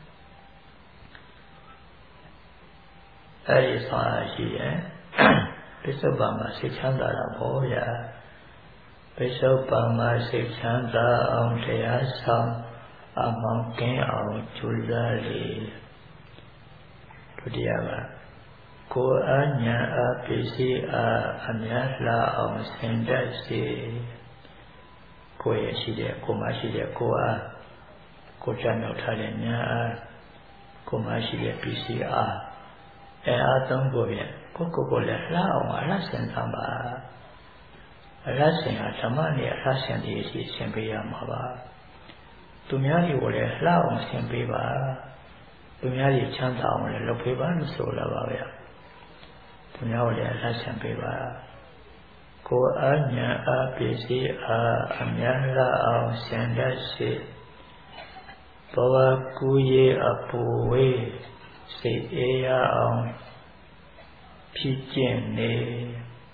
အဲဒီဆောင်ရှိရင်ပစ္စုပန်မှာစိတ်ချမ်းသာတာပေါ့ဗျာပစ္စုပန်မှာစိတ်ချမ်းသာအောင်တရားဆောင်အမောင်းကင်းအောင်ကြိုးစားလေဒုတိယကကိုယ်အညာအပစ္စည်းအားအများလာအောင်ဆင်တတ်စေကိုယ်ရရှိတဲ့ကိုယ်မရှိတဲ့ကိုယ်အားကိုယ်ချမြောက်ထားတဲ့ညာအားကိုယ်မရှိတဲ့ပစ္စည်းအားအဲအားသုံးကိုဖြင့်ကိုယ်ကိုယ်ကိုလည်းလှအောင်အလားဆင်သမ်းပါအလားဆင်ဟာဓမ္မနဲ့အလားဆင်တည်းရှိဆင်ပေးရမှာပါသူများတွေကိုလည်းလှအောင်ဆင်ပေးပါသူများတွေချမ်းသာအောင်လည်းလုပ်ပေးပါလို့ဆိုလာပါဗျာသူများကိုလည်းလှဆင်ပေးပါကိုယ်အညာအပစ္စည်းအားအများလာအောင်ဆင်တတ်စေ Bawa kuye apuwe se eya ang pijen ne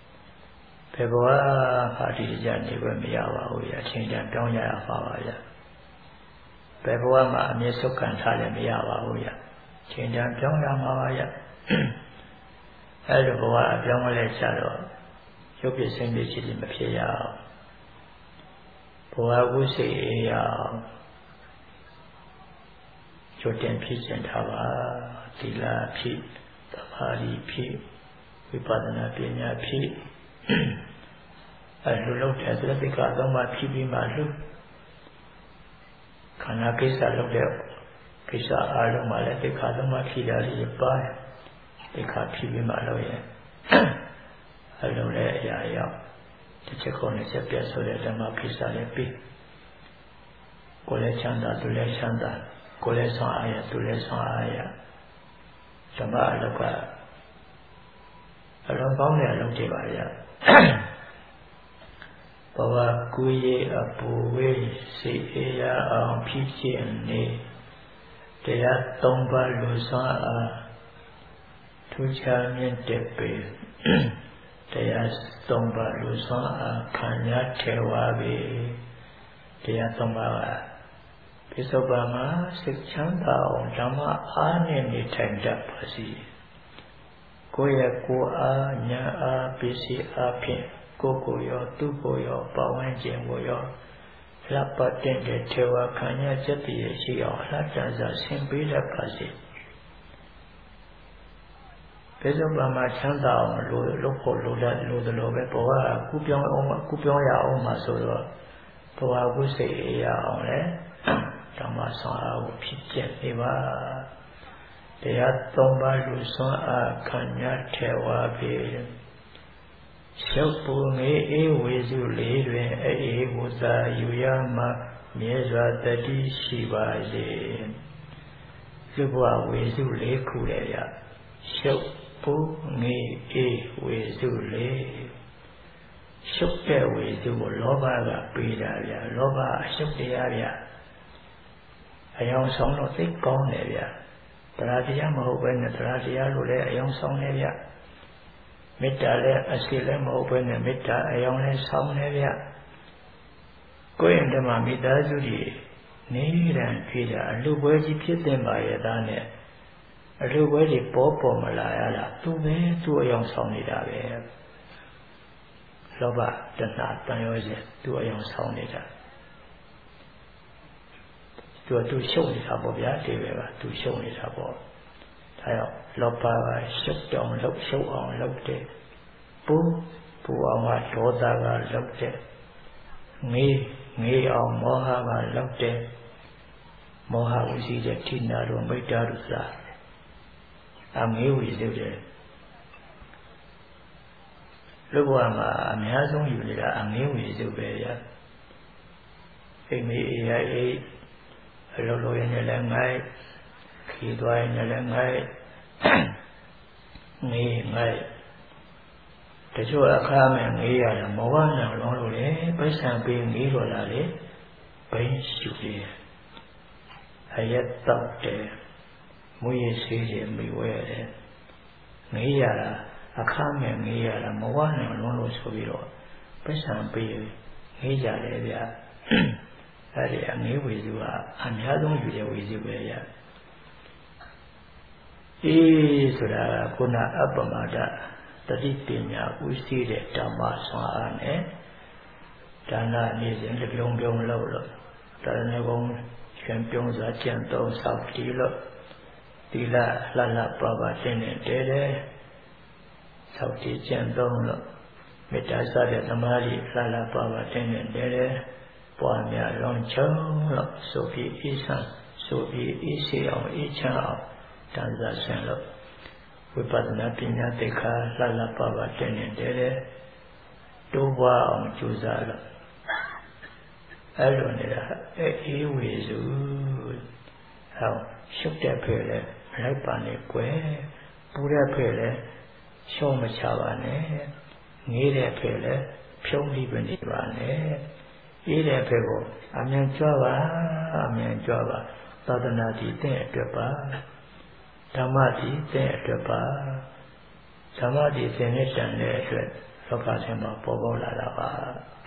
Bawa hati jani wa miyawa uya chinjan dongya ya fawa ya Bawa ma amyesukan thale miyawa uya chinjan dongya mawa ya Alo bawa abiyang le chalo Yopi sengbi chili mapya Bawa kuse eya Joten pijen thawa Tila pi Tapari pi Vipadana pinya pi Alo lok te asura tika adama pi pi ma lu Kana kisa lok te Kisa alo ma le tika adama pi dari pa Tika pi pi ma lo ye Alo le ya ya Tiche kone se pia so le dama kisa le pi Kole chanda tu le chanda Kole son aya tu le son aya Dama alo ka Alo kaung le alo te ba ya Bawa kuye apuwe se eya ang pijen ne Daya tomba lusan a Tuja mien tepe Daya tomba lusan a kanya tewa be Daya tomba a Pisobama sikchanda ang dhamma ane ni tanda pasi Koya ko a nya a pisi a pin Koko yo, tuko yo, pawan jengo yo Lapa tende tewa kanya jati ye si yo Lata za simpi la pasi Peso bama chanda ang lo loko lo la lo de lo be Bawa kupyong oma kupyong ya oma so lo Bawa ku se ya ang le Dhamma san a wu pijen ni ba Daya tomba lu san a kanya tewa be Shakpo nge e wezu le ruen e e wuza yuyama Miezwa tati shiba le Lubwa wezu le kule ya Shakpo nge e wezu le Shukte wezu loba ga pida ya Loba shukte ya ya Ayong song lo tik kong le ya Taratiya mahupen na taratiya lo le ayong song le ya Metta le aski le mahupen na metta ayong le song le ya Koyin dama mita zuri Niran pida Alubwe ji pitin ba ya da ne Alubwe ji popo malaya la Tu be tu ayong song ni da be Loba dana tanyo se Tu ayong song ni da Tu tu shuk ni sa bo bia te be ba tu shuk ni sa bo Da yo loba ba shuk dong lok shuk ong lok te Pu pu ong wa doda ga lok te Ngi ngi ong moha ga lok te Moha usi je tina ru maita ru sa A ngi wi se de Lubwa ma a mya song yu ni da a ngi wi se be ya Ai mi ya ai Lo lo yin le ngai Khi dwa yin le ngai Ngi ngai Te chu akha me ngi ya la mo wa na lo lo le pai san pe ngi lo la le pai shu le Ayat tak te Mu ye se je mi we le Ngi ya la akha me ngi ya la mo wa na lo lo so bi lo pai san pe ngi ja le bia Ari a ngi we zu a a mya song yu de we zu be ya E soda kuna appamada tati panya usi de dhamma san a ne Dana ni sin le pyong pyong lo lo Dana gong chuan pyong sa jian dong sao ti lo Tila la la pa pa tin ne de de Sao ti jian dong lo Metta sa de tamari la la pa pa tin ne de de Bwa mya long chong lo So pi i san So pi i si ang i chan ang Dan za san lo Vipadana pinya dekha La la pa pa tin ne de de Do bwa ang chu za lo Alo ni la E i we zu Hao Shuk de pe le Lai pa ne kwe Pu de pe le Shong ma cha ba ne Ngi de pe le Pyong li pa ni ba ne အေးတဲ့ဘက်ကိုအမြန်ကြွပါအမြန်ကြွပါသာသနာတည်တဲ့အတွက်ပါဓမ္မတည်တဲ့အတွက်ပါဓမ္မတည်စဉ်နဲ့တန်တဲ့အတွက်လောကထဲမှာပေါ်ပေါက်လာတာပါ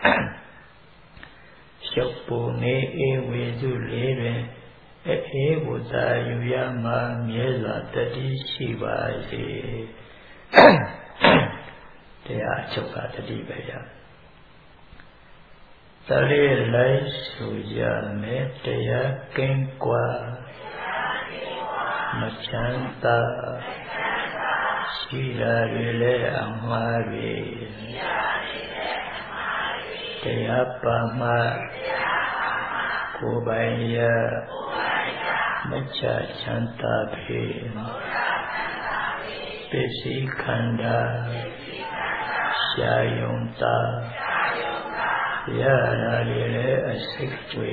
ရှုပ်ပူနေအေဝေစုလေးတွင်အေးကိုသာယူရမှာမြဲစွာတတိရှိပါစေတရားအချုပ်ကတတိပဲရသလေးလိုက်ဆိုရမယ်တရားကင်းကွာမချမ်းသာရှိလာရလေအမှားတွေတရားပါမကိုယ်ပိုင်ရမချချမ်းသာပေပစ္စည်းခန္ဓာရှာယုံတာရရာလေအစိတ်တွေ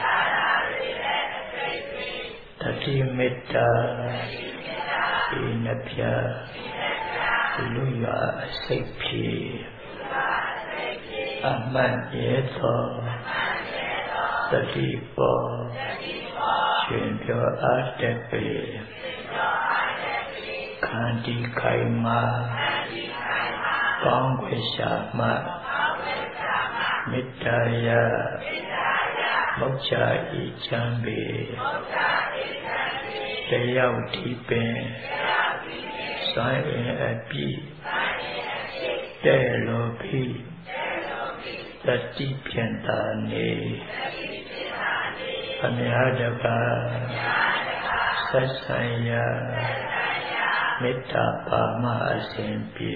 တတိမေတ္တာဒီနှပြလူရအစိတ်ဖြစ်အမှန်ရဲ့သောတတိပေါ်ရှင်ပြောအားတက်ပေခန္တီခိုင်မာကောင်းခွေရှာမှမေတ္တာယမောချဤချမ်းပေတယောက်ဒီပင်ဆိုင်ရင်အပြည့်တဲ့လိုဖြစ်တတိဖြင့်သာနေအများတကာဆက်ဆိုင်ရာမေတ္တာပါမအစဉ်ပြေ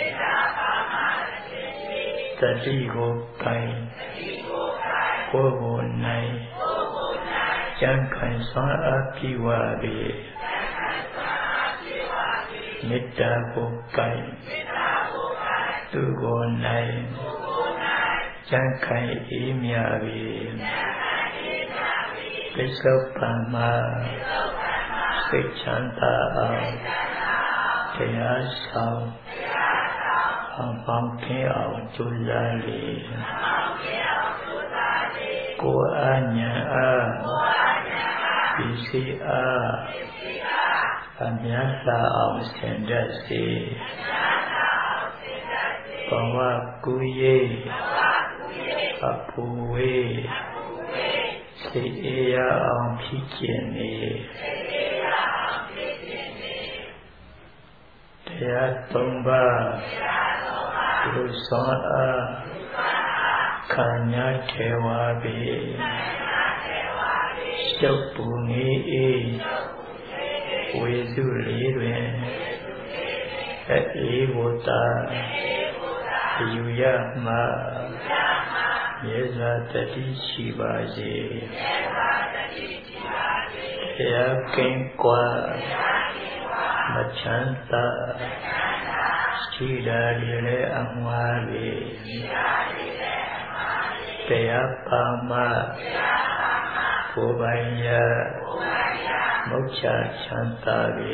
တတိကိုကိုင်ကိုယ်ကိုနိုင်ကြံခိုင်စွာအပြည့်ဝပေမေတ္တာကိုကိုင်သူကိုနိုင်ကြံခိုင်အေးမြပေပစ္စုပန်မှာစိတ်ချမ်းသာအောင်တရားဆောင်အောင်ပေါင်းကင်းအောင်ကြိုးစားလေကိုယ်အဉာဏ်အားပစ္စည်းအားအမြတ်လာအောင်ဆင်တတ်စေဘဝကူရေးအပူဝေးစိတ်အေးရအောင်ဖြစ်ကျင်နေတရားသုံးပါးလူဆောင်အားခံညာထေဝါပေရှုပ်ပူနေအေးဝေစုလေးတွင်အေးဝတ္တယူရမှာမြေသာတတိရှိပါစေတရားကင်းကွာမချမ်းသာရှိလာလေအမှားတွေတရားပါမကိုယ်ပိုင်ရမုတ်ချချမ်းသာပေ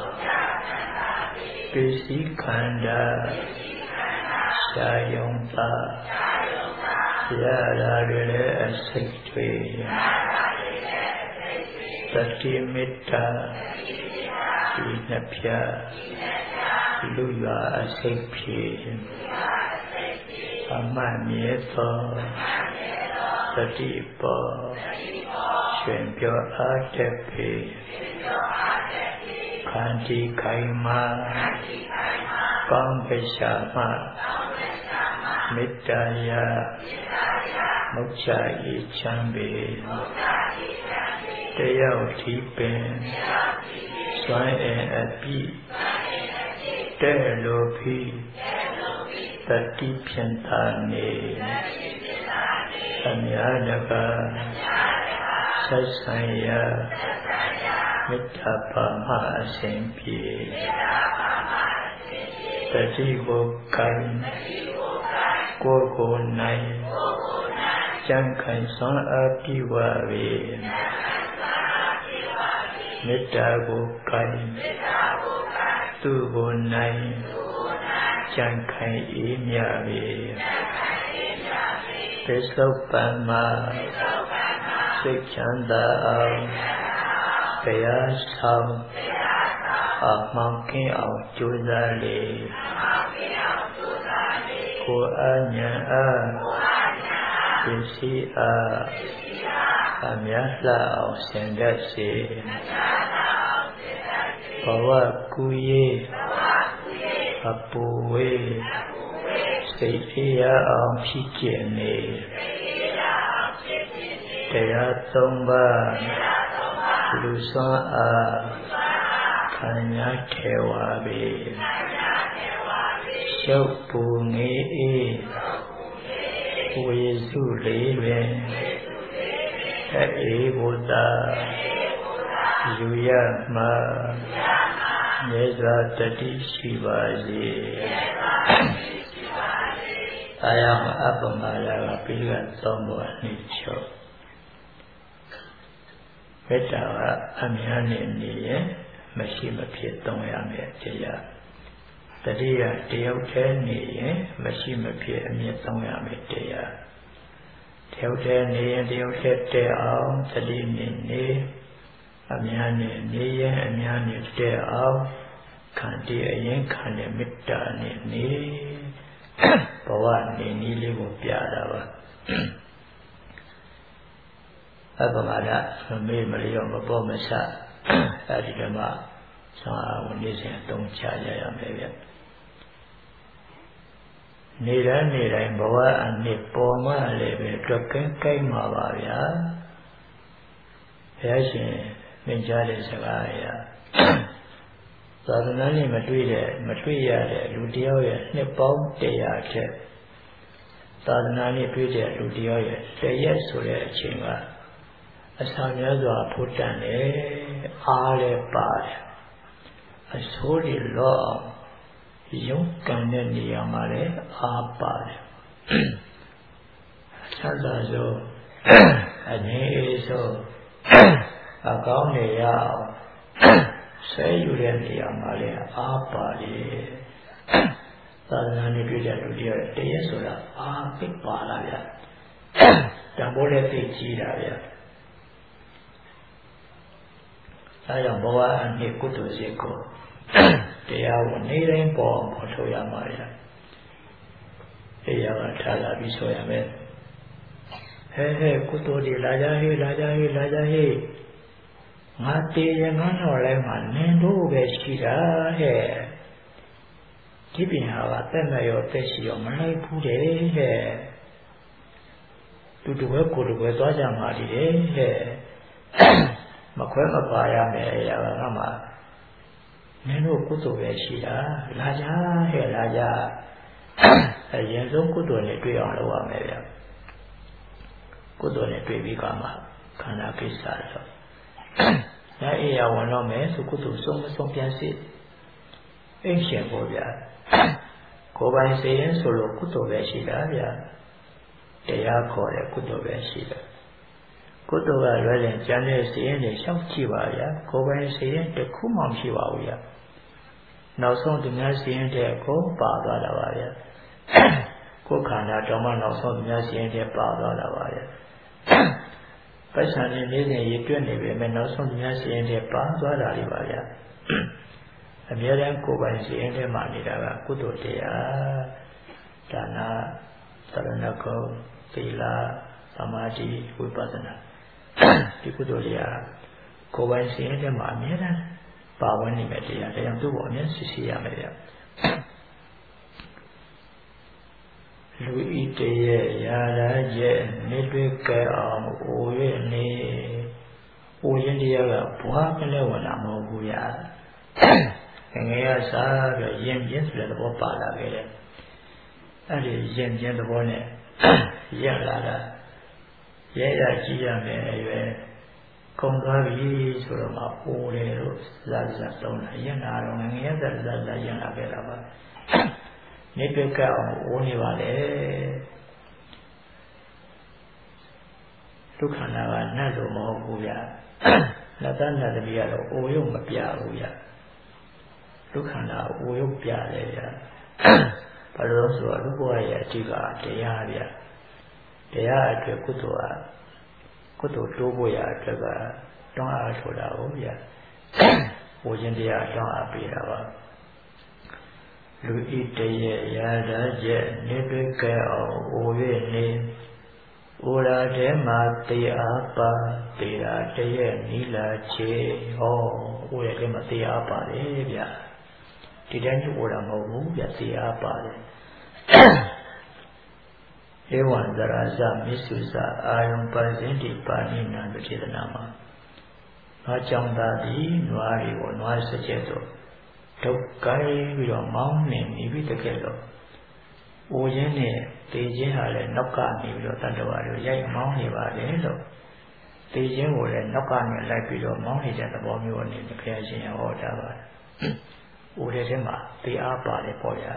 ပစ္စည်းခန္ဓာရှာယုံတာရရာလေအစိတ်တွေတတိမေတ္တာဒီနှပြလူရအစိတ်ဖြစ်အမှန်မြဲသောတတိပေါ်ရှင်ပြောအားတက်ပေခန္တီခိုင်မာကောင်းပရှာမှမေတ္တာယမုတ်ချဤချမ်းပေတယောက်ဒီပင်စွမ်းအင်အပြည့်တဲ့လိုဖြစ်တတိဖြင့်သာနေအများတကာဆက်ဆိုင်ရာမေတ္တာပါမအစဉ်ပြေတတိကိုကိုင်ကိုယ်ကိုနိုင်ကြံခိုင်စွမ်းအားပြည့်ဝပေမေတ္တာကိုကိုင်သူကိုနိုင်ကြံခိုင်အေးမြပေပစ္စုပန်မှာစိတ်ချမ်းသာအောင်တရားဆောင်အမှန်ကင်းအောင်ကြိုးစားလေကိုယ်အဉာဏ်အားပစ္စည်းအားအမြတ်လှအောင်ဆင်တတ်စေဘဝကူရေးအပူဝေးစိတ်အေးရအောင်ဖြစ်ကျင်နေတရားသုံးပါးလူစွမ်းအားခံရထေဝါပေရှုပ်ပူငေးအေးဝေစုလေးပင်အေးဘုဒ္ဓယူရမှာမြေစွာတတိရှိပါစေအာယမအပ္ပမလာကပိဋကသုံးပေါ်နှိချုပ်မေတ္တာကအများနဲ့နေရင်မရှိမဖြစ်သုံးရမယ်တရားတတိယတယောက်တည်းနေရင်မရှိမဖြစ်အမြဲသုံးရမယ်တရားတယောက်တည်းနေရင်တယောက်တည်းတဲအောင်တတိနေနေအများနဲ့နေရင်အများနဲ့တဲအောင်ခန္တီအရင်ခန္တဲ့မေတ္တာနဲ့နေဘဝနေနည်းလေးကိုပြတာပါအပ္ပမဒမမေ့မလျော့မပေါ်မဆအဲဒီကမှဆောင်းအားဝင်နေစဉ်အသုံးချရရမယ်ဗျနေတိုင်းနေတိုင်းဘဝအနှစ်ပေါ်မှလည်းပဲအတွက်ကင်းကိုင်းမှာပါဗျာဘုရားရှင်သင်ကြားတဲ့စကားအရသာသနာ့နဲ့မတွေ့တဲ့မတွေ့ရတဲ့လူတယောက်ရဲ့နှစ်ပေါင်းတရာထက်သာသနာ့နဲ့တွေ့တဲ့လူတယောက်ရဲ့တရက်ဆိုတဲ့အချိန်ကအဆောင်များစွာဖို့တန်တယ်အားလည်းပါတယ်အဆိုးတွေလောအောင်ရုန်းကန်တဲ့နေရာမှာလည်းအားပါတယ်ဆန္ဒဆိုအနေဆိုအကောင်းနေရအောင်ဆဲယူတဲ့နေရာမှာလည်းအားပါတယ်သာသနာ့နဲ့တွေ့တဲ့လူတွေတရက်ဆိုတာအားသိပါလားဗျတံပိုးလည်းသိကြည့်တာဗျအဲကြောင့်ဘဝအနှစ်ကုသိုလ်စိတ်ကိုတရားကိုနေတိုင်းပေါ်ပေါ်ထုတ်ရမှာရတရားကထားလာပြီးဆိုရမယ်ဟဲဟဲကုသိုလ်တွေလာကြဟေးလာကြဟေးလာကြဟေးငါတည်ရငါတော့လဲမှာနင်တို့ပဲရှိတာဟဲ့ဒီပင်ဟာကတက်မဲ့ရောတက်ရှိရောမလိုက်ဘူးတဲ့ဟဲ့သူတို့ကကိုယ်တို့ပဲသွားကြမှာဒီတဲ့ဟဲ့မခွဲမပါရမယ်အရာကမှမင်းတို့ကုသိုလ်ပဲရှိတာလာကြဟဲ့လာကြအရင်ဆုံးကုသိုလ်နဲ့တွေ့အောင်လုပ်ရမယ်ဗျကုသိုလ်နဲ့တွေ့ပြီးကမှခန္ဓာကိစ္စတော့ညာအေးရဝင်တော့မယ်ဆိုကုသိုလ်ဆုံးမဆုံးပြန်စီအိမ်ရှင်ပေါ်ဗျကိုယ်ပိုင်စေရင်ဆိုလို့ကုသိုလ်ပဲရှိတာဗျတရားခေါ်တဲ့ကုသိုလ်ပဲရှိတယ်ကုသိုလ်ကလွယ်ရင်ကျန်တဲ့စီရင်တွေရှောက်ကြည့်ပါဗျာကိုယ်ပိုင်စီရင်တစ်ခုမှမရှိပါဘူးဗျာနောက်ဆုံးသူများစီရင်တဲ့ကိုပါသွားတာပါဗျာကိုယ်ခန္ဓာတော်မှနောက်ဆုံးသူများစီရင်တဲ့ပါသွားတာပါဗျာပိုက်ဆံနဲ့နေစဉ်ရည်တွက်နေပြီမဲ့နောက်ဆုံးသူများစီရင်တဲ့ပါသွားတာလေးပါဗျာအများတန်းကိုယ်ပိုင်စီရင်တဲ့မှာနေတာကကုသိုလ်တရားဒါနသရဏဂုံသီလသမာဓိဝိပဿနာဒီကုသိုလ်တရားကိုယ်ပိုင်စီရင်တဲ့မှာအများတန်းပါဝင်နေမယ်တရားဒါကြောင့်သူ့ကိုအများစစ်ဆေးရမယ်ဗျလူဤတရဲ့ရာရာရဲ့နေတွေ့ကြအောင်အိုရနေအိုရင်တရားကဘွားကလေးဝင်လာမဟုတ်ဘူးဗျာငယ်ရစားပြီးရင်ပြင်းဆိုတဲ့သဘောပါလာခဲ့တယ်အဲ့ဒီရင်ပြင်းသဘောနဲ့ရက်လာတာရဲရကြည့်ရမယ်ရွယ်ကုံသွားပြီဆိုတော့မှအိုတယ်လို့ဇာဇာသုံးတာရက်လာတော့ငယ်ရဇာဇာဇာရက်လာခဲ့တာပါနေပြကအောင်အိုးနေပါလေဒုက္ခနာကနတ်လို့မဟုတ်ဘူးဗျာနတ်သားနတ်သမီးကတော့အိုရုံမပြဘူးဗျာဒုက္ခနာအိုရုံပြတယ်ဗျာဘာလို့ဆိုတော့လူဘဝရဲ့အဓိကတရားဗျာတရားအတွက်ကုသိုလ်ဟာကုသိုလ်တိုးဖို့ရအတွက်ကဒတွန်းအားထိုးတာဟုတ်ဗျာဟိုခြင်းတရားတွန်းအားပေးတာပါလူဤတရဲ့ရာဓာချက်နေတွေ့ကြအောင်အို၍နေအိုရာထဲမှာတေအားပါတေရာတရဲ့နီလာချေဟောအိုရထဲမှာတေအားပါတယ်ဗျာဒီတိုင်းအိုတာမဟုတ်ဘူးဗျာတေအားပါတယ်ဧဝံသရဇမစ္ဆုစအာယုံပါဇင်းတိပါဏိနံတေသနာမှာငါကြောင့်သာသည်နွားတွေကိုနွားစကြဲတော့ဒုက္ကိုင်းပြီးတော့မောင်းနေနေပြီးတကယ်တော့အိုခြင်းနဲ့တေခြင်းဟာလည်းနောက်ကနေပြီးတော့တတ္တဝါတွေရိုက်မောင်းနေပါတယ်လို့တေခြင်းကိုလည်းနောက်ကနေလိုက်ပြီးတော့မောင်းနေတဲ့သဘောမျိုးအနေနဲ့ဘုရားရှင်ဟောတာပါအိုတဲ့ထဲမှာတေအားပါတယ်ပေါ့ဗျာ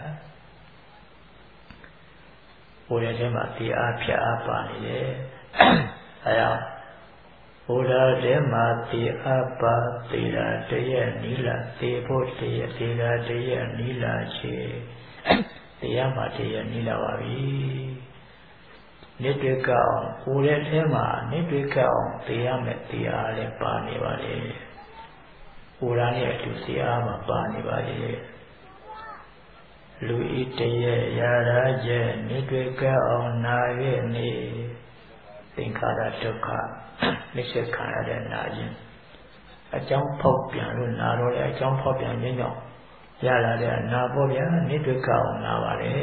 အိုတဲ့ထဲမှာတေအားဖြတ်အားပါနေတယ်အဲဒါဘုရားထဲမှာတေအားပါတေရာတရဲ့နီလာတေဖို့တရဲ့တေရာတရဲ့နီလာချေတရားမှာတရားနီလာပါပြီနိတ္တကအောင်ဟိုတဲ့ထဲမှာနိတ္တကအောင်တရားမဲ့တရားလည်းပါနေပါလေဟိုရာနဲ့အတူတရားမှာပါနေပါလေလူဤတရဲ့ရာရာရဲ့နိတ္တကအောင်နာရဲ့နေသင်္ခါရဒုက္ခနိစ္စခံရတဲ့နာခြင်းအကြောင်းဖောက်ပြန်လို့နာတော့တဲ့အကြောင်းဖောက်ပြန်ခြင်းကြောင့်ရလာတဲ့နာပေါ်ဗျာနိတ္တကအောင်နာပါလေ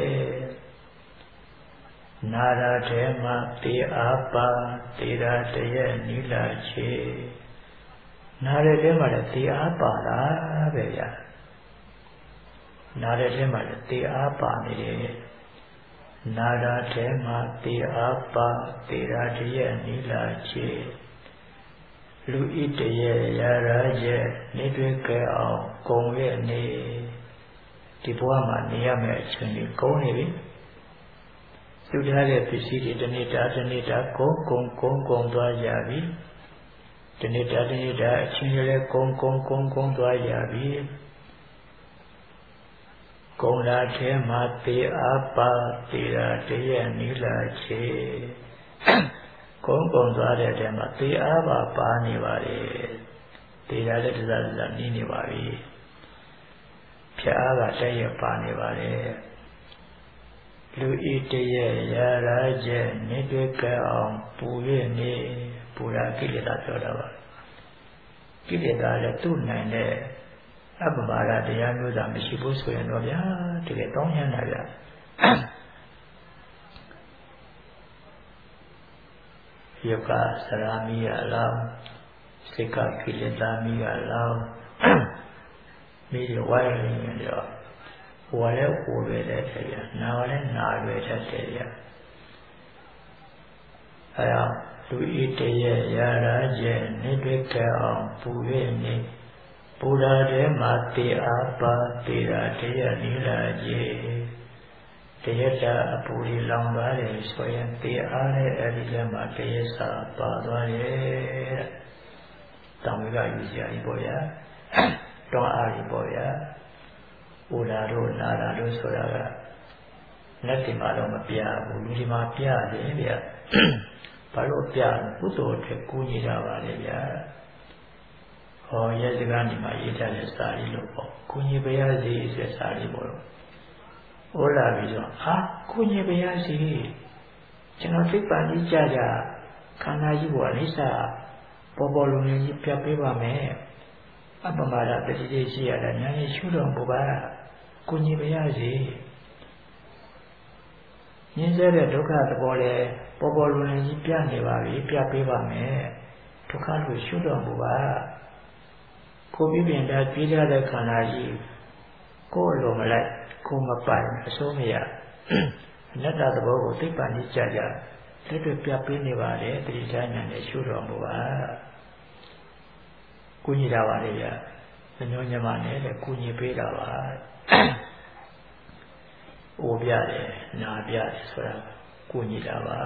နာရထဲမှာတေအားပါတေရာတရဲ့နီလာချေနာရထဲမှာလည်းတေအားပါတာပဲဗျာနာရထဲမှာလည်းတေအားပါနေတယ်နာရထဲမှာတေအားပါတေရာတရဲ့နီလာချေလူဤတရဲ့ရာရာရဲ့နေတွေ့ကြအောင်ဂုံရဲ့နေဒီဘဝမှာနေရမယ့်အချိန်ကြီးဂုံနေပြီသူထားတဲ့ပစ္စည်းတွေတနေ့တာတနေ့တာဂုံဂုံဂုံဂုံသွားကြပြီတနေ့တာတနေ့တာအချင်းကြီးလည်းဂုံဂုံဂုံဂုံသွားကြပြီဂုံလာထဲမှာတေအားပါတေရာတရဲ့နီလာချေကုန်းကုန်းသွားတဲ့တဲမှာတေအားပါပါနေပါလေတေရာလည်းတစားတစားနီးနေပါပြီဖြားကတည့်ရပါနေပါလေလူဤတရဲ့ရာရာရဲ့နေတွေ့ကြအောင်ပူရနေပူရာကိလေသာပြောတာပါကိလေသာလည်းသူ့နိုင်တဲ့အပ္ပမာဒတရားမျိုးသာမရှိဘူးဆိုရင်တော့ဗျာတကယ်တောင်းရမ်းတာဗျာယောဂစရာမီရလောစိတ်ကကိလေသာမီရလောမိရဝိုင်းနေရောဟိုလည်းဟိုပဲတဲ့ဗျာနာလည်းနာပဲတဲ့ဗျာအဲဒါလူဤတရဲ့ရာရာရဲ့နေတွေ့ကြအောင်ပူရနေပူရာထဲမှာတေအားပါတေရာတရဲ့နီလာကြီးတရတာအပူကြီးလောင်သွားတယ်ဆိုရင်တေအားနဲ့အဲ့ဒီထဲမှာတရစာပါသွားရဲ့တောင်ဝိကယူစရာကြီးပေါ့ဗျာတောင်းအားကြီးပေါ့ဗျာဥလာတို့နာတာတို့ဆိုတာကလက်ဒီမှာတော့မပြဘူးလူဒီမှာပြတယ်ဗျာဘာလို့ပြကုသိုလ်အတွက်ကူညီတာပါလေဗျာဟောရဲစကားဒီမှာရေးထားတဲ့စာလေးလို့ပေါ့ကူညီပါရစေဆိုတဲ့စာလေးပေါ့ဩလာပြီးတော့ဟာကိုညင်ပါရစီကျွန်တော်သိပ္ပံကြီးကြကြခန္ဓာကြီးကိုအနိစ္စပေါ်ပေါ်လုံးလုံးကြီးပြပေးပါမယ်အပ္ပမဒတတိတိရှိရတာဉာဏ်နဲ့ရှုတော်မူပါကိုညင်ပါရစီညင်စေတဲ့ဒုက္ခသဘောလေပေါ်ပေါ်လုံးလုံးကြီးပြနေပါပြီပြပေးပါမယ်ဒုက္ခကိုရှုတော်မူပါကိုပြပြင်တာပြရတဲ့ခန္ဓာကြီးကိုယ်လိုမလိုက်ကိုမပိုင်အစိုးမရအနတ္တသဘောကိုသိပ္ပံကြီးကြကြလက်တွေ့ပြပေးနေပါလေတတိယဉာဏ်နဲ့ရှုတော်မူပါကုညီတာပါလေဗျာညောညမနဲ့လည်းကုညီပေးတာပါအိုပြတယ်နာပြတယ်ဆိုတာကုညီတာပါ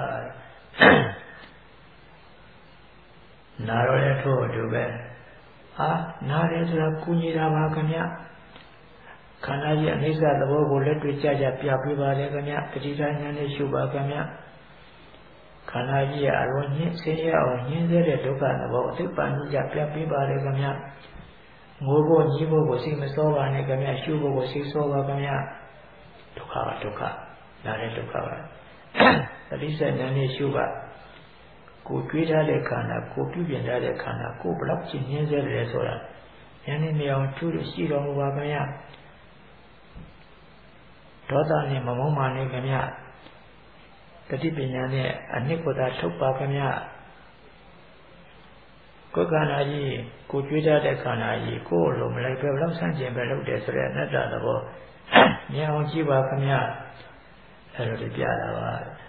နာရောလည်းထို့အတူပဲဟာနာတယ်ဆိုတာကုညီတာပါခင်ဗျခန္ဓာကြီးအနိစ္စသဘောကိုလက်တွေ့ကြကြပြပေးပါလေခင်ဗျတတိယဉာဏ်နဲ့ရှုပါခင်ဗျခန္ဓာကြီးရဲ့အလုံးညင်းဆင်းရဲအောင်ညင်းစေတဲ့ဒုက္ခသဘောအသိပညာကြပြပေးပါလေခင်ဗျငိုဖို့ညှိဖို့ကိုစိတ်မစောပါနဲ့ခင်ဗျရှုဖို့ကိုစိတ်စောပါခင်ဗျဒုက္ခကဒုက္ခနားတဲ့ဒုက္ခပါတတိယဉာဏ်နဲ့ရှုပါကိုကြွေးထားတဲ့ခန္ဓာကိုပြုပြင်ထားတဲ့ခန္ဓာကိုဘလောက်ချင်းညင်းစေတယ်ဆိုတာဉာဏ်နဲ့မအောင်ထူးလို့ရှိတော်မူပါခင်ဗျဒေါသနဲ့မမုန်းမာနဲ့ခင်ဗျတတိပညာနဲ့အနိစ္စသာထုတ်ပါခင်ဗျကိုယ်ခန္ဓာကြီးကိုကြွေးထားတဲ့ခန္ဓာကြီးကိုယ်လိုမလိုက်ပဲဘလောက်ဆန့်ကျင်ပဲလုပ်တယ်ဆိုတဲ့အနတ္တသဘောမြင်အောင်ကြည့်ပါခင်ဗျအဲ့လိုပြတာပါ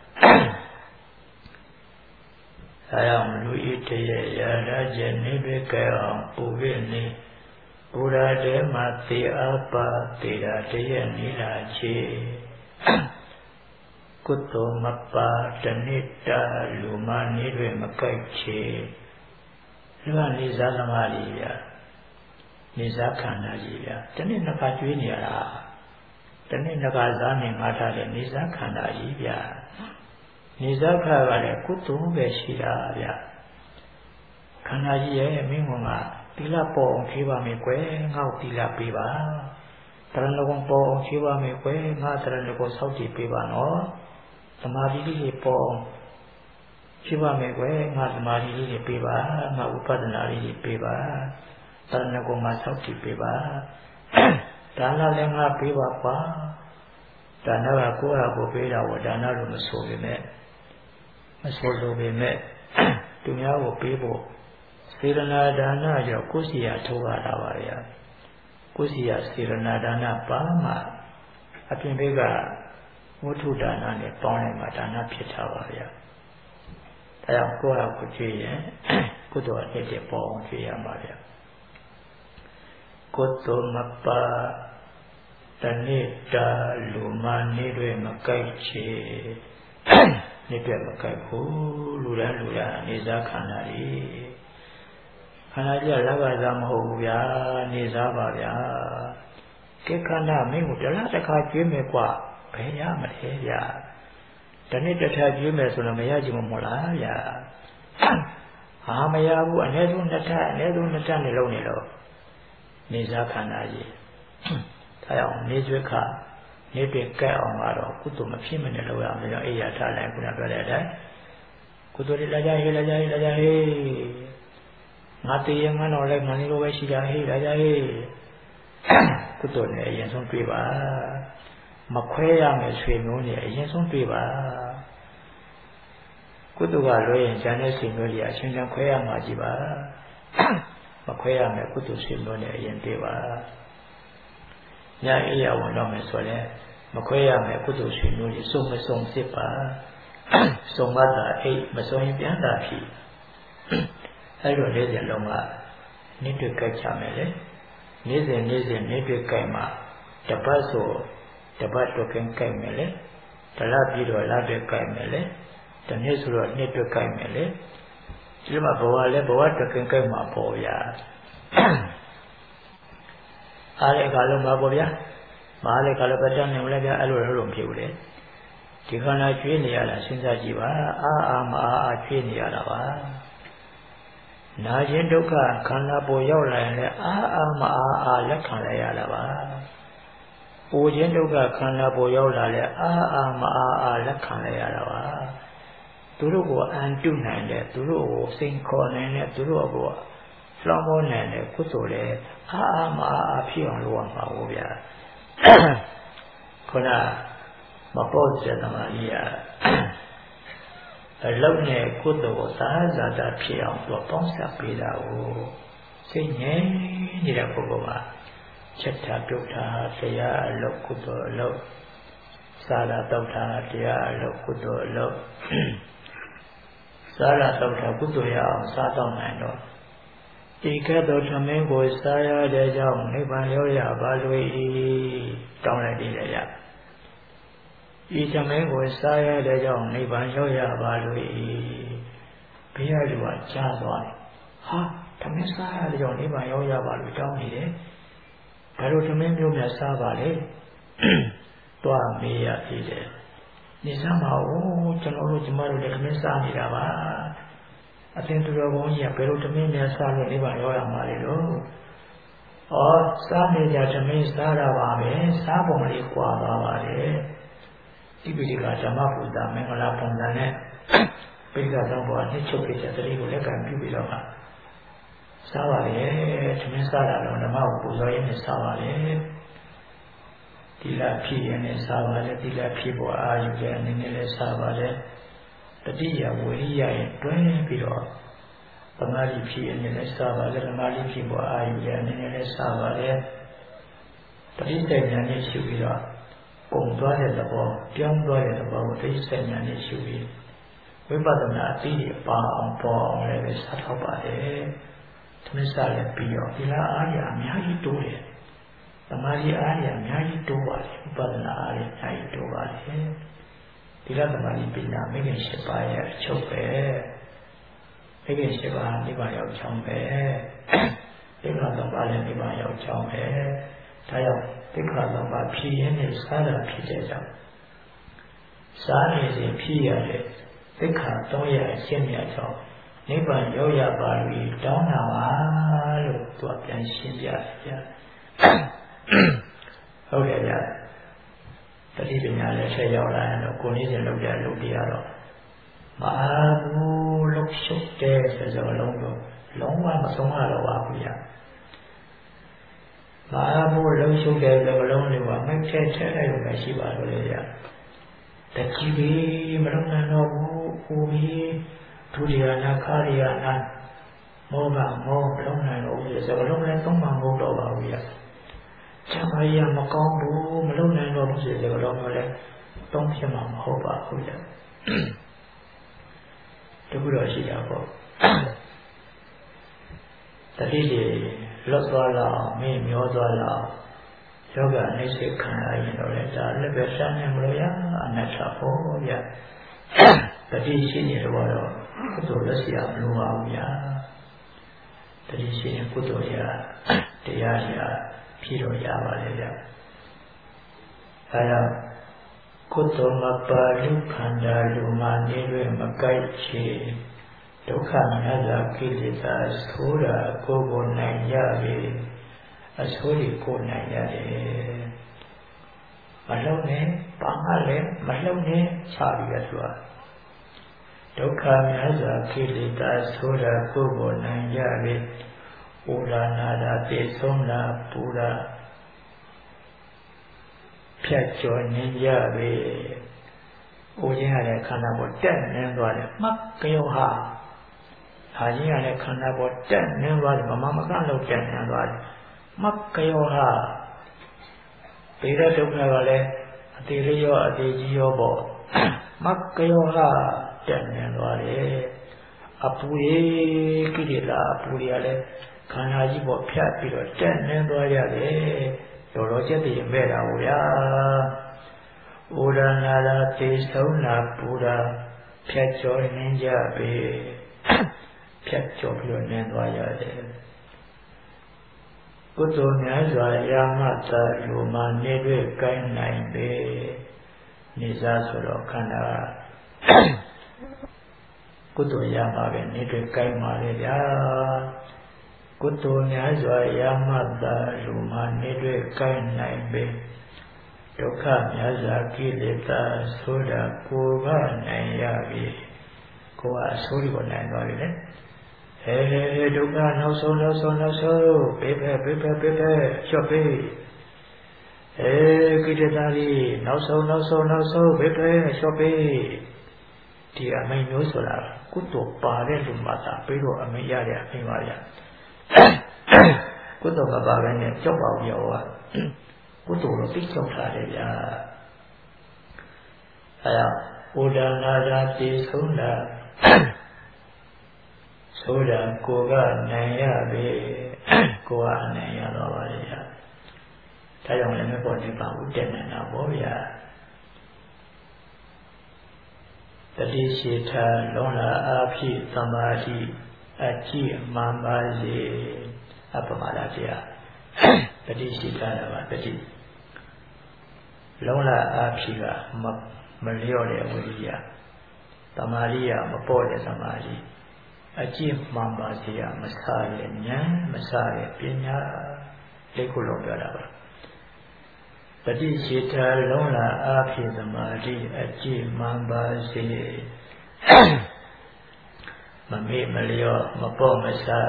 အဲအောင်လူဤတရဲ့ရာရကျက်နေပဲကြအောင်ပူပြနေဘုရားတဲမှာသေအပ္ပသေတာတရဲ့နေလာချေကုသိုလ်မပါတဏိတလူမနေတွေမကြိုက်ချေလူကနေစားသမားကြီးဗျာနေစားခန္ဓာကြီးဗျာတနေ့နှစ်ခါကျွေးနေရတာတနေ့နှစ်ခါစားနေငါထားတဲ့နေစားခန္ဓာကြီးဗျာနေစားခါကလည်းကုသိုလ်ပဲရှိတာဗျာခန္ဓာကြီးရဲ့မင်းကသီလပေါ်အောင်ဖြေးပါမယ်ကွယ်ငါ့ကိုသီလပေးပါတရဏဂုံပေါ်အောင်ဖြေးပါမယ်ကွယ်ငါတရဏဂုံစောင့်ကြည့်ပေးပါနော်သမာဓိလေးပေါ်အောင်ဖြေးပါမယ်ကွယ်ငါသမာဓိလေးပေးပါငါဥပဒနာလေးပေးပါတရဏဂုံမှာစောင့်ကြည့်ပေးပါဒါနလည်းငါပေးပါကွာဒါနကကိုယ့်ဟာကိုယ်ပေးတာကိုဒါနလို့မဆိုပေမဲ့မဆိုလို့ပေမဲ့သူများကိုပေးဖို့စေရနာဒါနကြောင့်ကိုယ်စီရထိုးရတာပါဗျာကိုယ်စီရစေရနာဒါနပါမှအပြင်ဘက်ကဝဋ္ထုဒါနနဲ့ပေါင်းလိုက်မှဒါနဖြစ်တာပါဗျာဒါကြောင့်ကိုယ့်ဟာကိုယ်ကြည့်ရင်ကုသိုလ်အဖြစ်ပေါ်အောင်ကြည့်ရမှာဗျာကုသိုလ်မပါတဏိတာလူမနေတွေမကြိုက်ချေနေတဲ့မကြိုက်ဘူးလူလားလူလားနေစားခန္ဓာကြီးခန္ဓာကြီးကလက္ခဏာမဟုတ်ဘူးဗျာနေစားပါဗျာကိခန္ဓာမင်းကိုတလားတစ်ခါကျွေးမယ်ကွာဘယ်ရမလဲဗျာတနေ့တစ်ထပ်ကျွေးမယ်ဆိုတော့မရကြဘူးမဟုတ်လားဗျာဟာမရဘူးအနည်းဆုံးနှစ်ထပ်အနည်းဆုံးနှစ်ထပ်နေလုံးနေတော့နေစားခန္ဓာကြီးဒါကြောင့်နေဆွေခနေတွေကဲအောင်ကတော့ကုသိုလ်မဖြစ်မနဲ့လုပ်ရမယ်ကြောင့်အိယာထားလိုက်ခုနပြောတဲ့အတိုင်းကုသိုလ်တွေလာကြဟေးလာကြဟေးလာကြဟေးငါတည်ရင်ငါတော့လည်းငါနေလိုပဲရှိတာဟေးလာကြဟေးကုသိုလ်နဲ့အရင်ဆုံးတွေ့ပါမခွဲရမယ်ဆွေမျိုးနဲ့အရင်ဆုံးတွေ့ပါကုသိုလ်ကလွှဲရင်ဉာဏ်နဲ့ဆွေမျိုးတွေအချင်းချင်းခွဲရမှာကြည့်ပါမခွဲရမယ်ကုသိုလ်ဆွေမျိုးနဲ့အရင်တွေ့ပါညအိယာဝင်တော့မယ်ဆိုရင်မခွဲရမယ်ကုသိုလ်ဆွေမျိုးတွေစုံမစုံစစ်ပါစုံမတာအိတ်မစုံရင်ပြန်တာဖြစ်အဲ့လိုလေးစဉ်လုံးကနေတွေ့ကြိုက်ချမယ်လေနေ့စဉ်နေ့စဉ်နေတွေ့ကြိုက်မှတပတ်ဆိုတပတ်တော့ကင်းကြိုက်မယ်လေတလပြီးတော့လတွေ့ကြိုက်မယ်လေတနေ့ဆိုတော့နေ့တွေ့ကြိုက်မယ်လေဒီမှာဘဝလည်းဘဝတော့ကင်းကြိုက်မှာပေါ့ဗျာအားလည်းကလုံးပါပေါ့ဗျာမအားလည်းကလည်းပတ်တန်းနေမလဲဗျာအဲ့လိုလို့မဖြစ်ဘူးလေဒီခန္ဓာကျွေးနေရတာစဉ်းစားကြည့်ပါအာအာမအာအာကျွေးနေရတာပါနာခြင်းဒုက္ခခန္ဓာပေါ်ရောက်လာရင်လည်းအာအာမအာအာလက်ခံလိုက်ရတာပါပူခြင်းဒုက္ခခန္ဓာပေါ်ရောက်လာလဲအာအာမအာအာလက်ခံလိုက်ရတာပါသူတို့ကိုအန်တုနိုင်တဲ့သူတို့ကိုစိန်ခေါ်နိုင်တဲ့သူတို့ကိုလောင်းမောနိုင်တဲ့ကုသိုလ်လေအာအာမအာအာဖြစ်အောင်လုပ်ရမှာဘူးဗျာခုနမပေါ့တဲ့သမားကြီးကအလုံးနဲ့ကုသိုလ်ကိုသာဇာတာဖြစ်အောင်သူပေါင်းစပ်ပေးတာကိုစိတ်ငြိမ်နေတဲ့ပုဂ္ဂိုလ်မှာချက်တာပြုတ်တာတရားအလုပ်ကုသိုလ်အလုပ်စာရတောက်တာတရားအလုပ်ကုသိုလ်အလုပ်စာရတောက်တာကုသိုလ်ရအောင်စားတော့နိုင်တော့ဒီကဲ့သို့သမင်းကိုစားရတဲ့ကြောင့်နိဗ္ဗာန်ရောက်ရပါလို့တောင်းလိုက်တယ်ရဤသမင်းကိုစားရတဲ့ကြောင့်နိဗ္ဗာန်ရောက်ရပါလို့ဘုရားလူကကြားသွားတယ်ဟာသမင်းစားရတဲ့ကြောင့်နိဗ္ဗာန်ရောက်ရပါလို့တောင်းနေတယ်ဒါလို့သမင်းမျိုးများစားပါလေတွားမေးရသေးတယ်နေစမ်းပါဦးကျွန်တော်တို့ကျမတို့လည်းသမင်းစားနေတာပါအသင်သူတော်ကောင်းကြီးကဘယ်လိုသမင်းများစားလို့နိဗ္ဗာန်ရောက်ရမှာလဲလို့ဩစားနေကြသမင်းစားတာပါပဲစားပုံလေးကွာသွားပါတယ်ဒီပိဋကဓမ္မပူဇာမင်္ဂလာပုံစံနဲ့ပိဋကသောဘောနှစ်ချုပ်ပြတဲ့တတိကိုလက်ကံပြုပြီးတော့စားပါလေသမင်းစားတာတော့ဓမ္မကိုပူဇော်ရင်းနဲ့စားပါလေဒီလာဖြစ်ရင်းနဲ့စားပါလေဒီလာဖြစ်ပေါ်အာရုံရဲ့အနေနဲ့လည်းစားပါလေတတိယဝိရိယရဲ့တွဲပြီးတော့သမာဓိဖြစ်ရင်းနဲ့လည်းစားပါလေသမာဓိဖြစ်ပေါ်အာရုံရဲ့အနေနဲ့လည်းစားပါလေတတိယဉာဏ်နဲ့ရှုပြီးတော့ပုံသွားတဲ့သဘောပြောင်းသွားတဲ့သဘောကိုတတိယဉာဏ်နဲ့ရှုပြီးဝိပဿနာအသိဉာဏ်ပါအောင်ပေါ်အောင်လည်းပဲစားထောက်ပါတယ်သမစ္ဆာလည်းပြီးတော့ဒီလားအားရအများကြီးတိုးတယ်သမာဓိအားရအများကြီးတိုးပါတယ်ဥပဒနာအားရအများကြီးတိုးပါတယ်ဒီလားသမာဓိပညာမိခင်၈ပါးရဲ့အချုပ်ပဲမိခင်၈ပါးနိဗ္ဗာန်ရောက်ချောင်းပဲဒီကသုံးပါးလည်းနိဗ္ဗာန်ရောက်ချောင်းပဲဒါကြောင့်ဒီကသုံးပါးဖြစ်ရင်းနဲ့စားတာဖြစ်တဲ့ကြောင့်စားနေစဉ်ဖြစ်ရတဲ့သိက္ခာသုံးရအရှင်းမြတ်ကြောင့်နိဗ္ဗာန်ရောက်ရပါလို့တောင်းတာပါလို့သူကပြန်ရှင်းပြတယ်ဗျာဟုတ်တယ်ဗျာတတိပညာလည်းဆက်ရောက်လာရင်တော့ကိုယ်နည်းစဉ်လုပ်ကြလုပ်ပြရတော့မအားဘူးလှုပ်ရှုပ်တဲ့ဆိုစကားလုံးတော့လုံးဝမဆုံးရတော့ပါဘူးဗျာမအားဘူးလှုပ်ရှုပ်တဲ့စကားလုံးတွေကမိုက်ထဲထဲလိုက်လို့ပဲရှိပါလို့လေဗျာတကြီးပြီးမလုံးနိုင်တော့ဘူးဟိုပြီးဒုတိယနာခါရိယနာမောဘမောမလုံးနိုင်တော့ဘူးစကားလုံးလည်းသုံးမှမဟုတ်တော့ပါဘူးဗျာချမ်းသာရမကောင်းဘူးမလုံးနိုင်တော့ဘူးဆိုတဲ့ကတော့လည်းသုံးဖြစ်မှာမဟုတ်ပါဘူးဗျာတခုတော့ရှိတာပေါ့တတိယလွတ်သွားလောက်မင်းမျောသွားလောက်ယောဂအိစိတ်ခံရရင်တော့လည်းဒါလည်းပဲစမ်းနေမလို့ရအနတ္တပေါ့ဗျာတတိရှိနေတော့ကုသိုလ်လက်စီရမလို့ပါဘူးဗျာတတိရှိရင်ကုသိုလ်ရတရားရဖြစ်တော့ရပါလေဗျာအဲဒါကုသိုလ်မပါလူခန္ဓာလူမာနေတွင်မကိုက်ချေဒုက္ခမြတ်စွာကိလေသာဆိုးတာကိုယ်ကိုနိုင်ရပြီအဆိုးတွေကိုနိုင်ရတယ်မလုံးနဲ့ဘာမှလည်းမလုံးနဲ့ချပြီးရဆိုတာဒုက္ခမြတ်စွာကိလေသာဆိုးတာကိုယ်ကိုနိုင်ရပြီပူရာနာတာပြေဆုံးတာပူရာဖြတ်ကျော်နေကြပြီ။ကိုချင်းရတဲ့ခန္ဓာပေါ်တက်နေသွားတယ်မှတ်ကြောဟာဟာချင်းရတဲ့ခန္ဓာပေါ်တက်နေသွားတယ်မမမကလောက်တက်နေသွားတယ်မှတ်ကြောဟာပေတဲ့ဒုက္ခကလည်းအသေးလေးရောအသေးကြီးရောပေါ့မှတ်ကြောဟာတက်နေသွားတယ်အပူရေးကိလေသာအပူတွေကလည်းခန္ဓာကြီးပေါ်ဖြတ်ပြီးတော့တက်နေသွားရတယ်တော်တော်ကျက်တည်မဲ့တာဗျာဩရနာရာသေဆုံးနာပူရာဖြတ်ကျော်နေကြပြီဖြတ်ကျော်ပြီးတော့နေသွားရတယ်ကုသိုလ်များစွာရာမသာလူမာနေတွေ့ကိုင်းနိုင်ပြီနေစားဆိုတော့ခန္ဓာကုသိုလ်ရမှာပဲနေတွေ့ကိုင်းပါလေဗျာကုသိုလ်များစွာရမသာလူမာနေတွေ့ကိုင်းနိုင်ပေဒုက္ခများစွာကိလေသာဆိုးတာကိုယ်ကနိုင်ရပြီကိုယ်ကအဆိုးကိုနိုင်သွားပြီလေဟဲဟဲဒုက္ခနောက်ဆုံးနောက်ဆုံးနောက်ဆုံးဘေးပဲဘေးပဲဘေးပဲချော့ပေးအဲကိလေသာကြီးနောက်ဆုံးနောက်ဆုံးနောက်ဆုံးဘေးပဲချော့ပေးဒီအမိန်မျိုးဆိုတာကုသိုလ်ပါတဲ့လူမှာသာပြီးတော့အမိန်ရတဲ့အမိန်ပါဗျာကုသိုလ်မပါဘဲနဲ့ကြောက်ပါဘူးရောကုသိုလ်ကိုသိကြောက်ထားတယ်ဗျာအဲဒါဩဒါနာရာတိဆုံးတာဆိုတာကိုကနိုင်ရပြီကိုကနိုင်ရတော့ပါလေဗျာဒါကြောင့်လည်းမပေါ်နေပါဘူးတက်နေတာပေါ့ဗျာတတိရှိထာလုံးလာအာភិသမာဓိအကြည့်မှန်ပါစေအပမဒတရားတတိရှိထာပါတတိလုံးလာအာភិကမမလျော့တဲ့ဝိရိယသမာဓိရမပေါ်တဲ့သမာဓိအကျင့်မှန်ပါစေရမစားတဲ့ဉာဏ်မစားတဲ့ပညာလေးခုလုံးပြောတာပါပฏิရှိတာလုံးလာအဖြစ်သမာဓိအကျင့်မှန်ပါစေမမေ့မလျော့မပေါ်မစား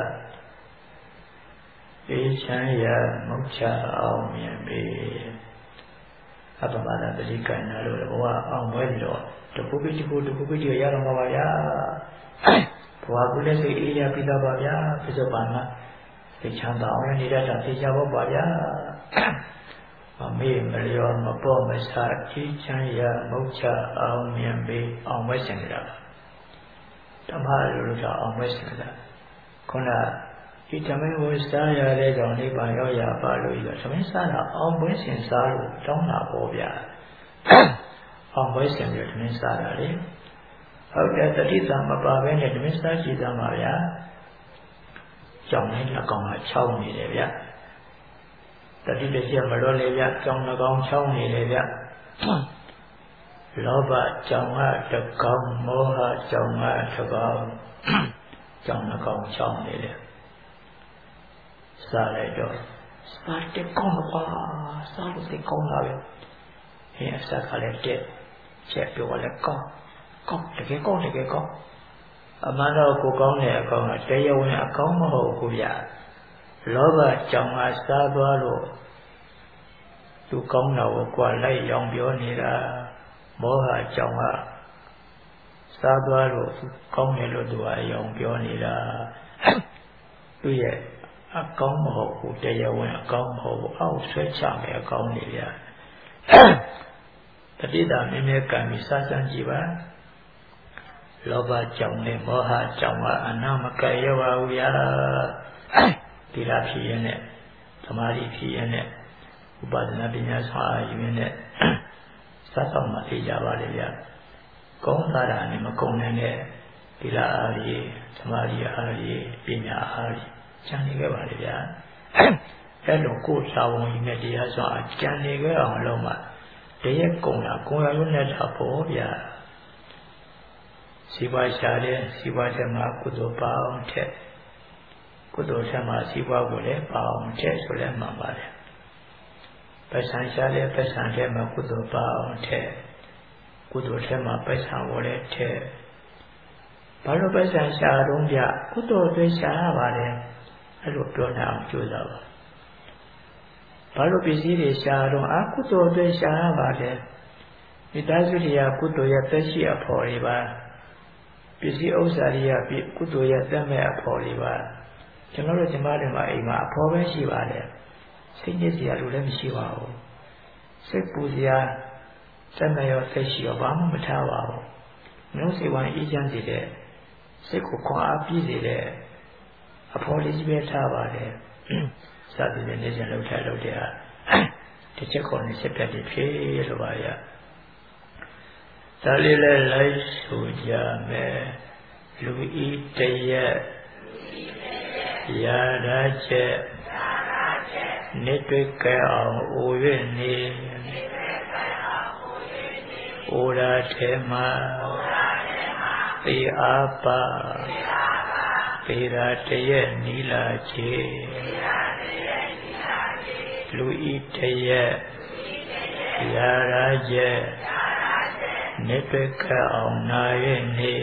အေးချမ်းရမုတ်ချအောင်မြင်ပေအပမနာပရိကံနာလို့ဘဝအောင်ပွဲပြီးတော့တခုပိတခုတခုပိတရရတော့မှာပါဗျာဘဝကုလည်းစိတ်အေးရပြီးတော့ပါဗျာပြစ္ဆုတ်ပါမှာစိတ်ချမ်းသာအောင်နေတတ်တာသိချဖို့ပါဗျာမမေ့မလျော့မပေါ်မစားအေးချမ်းရမုတ်ချအောင်မြင်ပေအောင်ပွဲဆင်ကြတာဓမ္မလိုလိုတော့အောင်ပွဲဆင်ကြတာခုနဒီဓမ္မကိုစားရတဲ့ကြောင့်နိဗ္ဗာန်ရောက်ရပါလို့ရဓမ္မစားတာအောင်ပွဲဆင်စားလို့တောင်းတာပေါ့ဗျာအောင်ပွဲဆင်ပြီးဓမ္မစားတာလေဟုတ်တယ်တတိသမပါပဲနဲ့ဓမ္မစားကြည့်သားပါဗျာကြောင်းနဲ့လက်ကောင်က၆နေတယ်ဗျာတတိတချက်မလို့လေဗျာကြောင်းလက်ကောင်၆နေတယ်ဗျာလောဘကြောင်းကတကောင်မောဟကြောင်းကတကောင်ကြောင်းလက်ကောင်၆နေတယ်စားလိုက်တော့စားတဲ့ကောင်းတော့ပါစားလို့စိတ်ကောင်းတာပဲဟင်းအစားကလည်းတဲ့ချက်ပြောလည်းကောင်းကောင်းတကယ်ကောင်းတကယ်ကောင်းအမှန်တော့ကိုကောင်းတဲ့အကောင်းကတရားဝင်အကောင်းမဟုတ်ဘူးဗျလောဘကြောင့်အစားသွားလို့သူကောင်းတာကိုကြွားလိုက်ရောင်ပြောနေတာမောဟကြောင့်ကစားသွားလို့သူကောင်းတယ်လို့သူကအယောင်ပြောနေတာသူရဲ့အကောင်းမဟုတ်ဘူးတရားဝင်အကောင်းမဟုတ်ဘူးအောက်ဆွဲချမယ်အကောင်းနေဗျာတတိတာမြဲမြဲကံပြီးစစမ်းကြည့်ပါလောဘကြောင့်နဲ့မောဟကြောင့်ကအနာမကဲရပါဘူးဗျာဒီလားဖြစ်ရင်နဲ့သမာဓိဖြစ်ရင်နဲ့ဥပဒနာပညာဆောင်အားယူရင်နဲ့စတော့မှသိကြပါလေဗျာကောင်းတာနဲ့မကုန်နိုင်တဲ့ဒီလားအားကြီးသမာဓိအားကြီးပညာအားကြီးကျန်နေခဲ့ပါလေဗျာအဲ့လိုကိုယ်သာဝန်ကြီးနဲ့တရားစွာကျန်နေခဲ့အောင်လုံးမှတရက်ကုန်တာကိုယ်ရရုံးနဲ့တာပေါ့ဗျာစီပွားရှာတဲ့စီပွားတဲ့မှာကုသိုလ်ပါအောင်ထက်ကုသိုလ်ဆက်မှာစီပွားကိုလည်းပါအောင်ထက်ဆိုလည်းမှန်ပါတယ်ပဋ္ဌာန်းရှာတဲ့ပဋ္ဌာန်းတဲ့မှာကုသိုလ်ပါအောင်ထက်ကုသိုလ်ဆက်မှာပဋ္ဌာန်းကိုလည်းထက်ဘာလို့ပဋ္ဌာန်းရှာတော့ဗျကုသိုလ်တွေရှာရပါတယ်အဲ့လိုပြောနေအောင်ကြိုးစားပါဘာလို့ပစ္စည်းတွေရှာတော့အကုသိုလ်တွေရှာရပါတယ်မိသားစုတွေကကုသိုလ်ရဲ့သက်ရှိအဖို့တွေပါပစ္စည်းဥစ္စာတွေကကုသိုလ်ရဲ့သက်မဲ့အဖို့တွေပါကျွန်တော်တို့ကျမတို့မှာအိမ်မှာအဖို့ပဲရှိပါတယ်စိတ်ညစ်စရာလိုလည်းမရှိပါဘူးစိတ်ပူစရာသက်မဲ့ရောသက်ရှိရောဘာမှမထားပါဘူးမျိုးစေဝါအေးချမ်းစေတဲ့စိတ်ကိုခွန်အားပြည့်စေတဲ့အဖို့လေးကြီးပဲထားပါတယ်စသည်ဖြင့်နေစဉ်လောက်ထားလို့တဲ့ဟာတစ်ချက်ခေါ်နေစစ်ပြတ်ပြီးဖြေလို့ပါရဒါလေးလည်းလိုက်ဆိုကြမယ်လူဤတရက်ရာဓာချက်နေတွေ့ကြအောင်အို၍နေအိုရာထဲမှာသေအားပါသေရာတရက်နီလာချေလူဤတရက်ရာရာချက်နေတွေ့ကြအောင်နာ၍နေ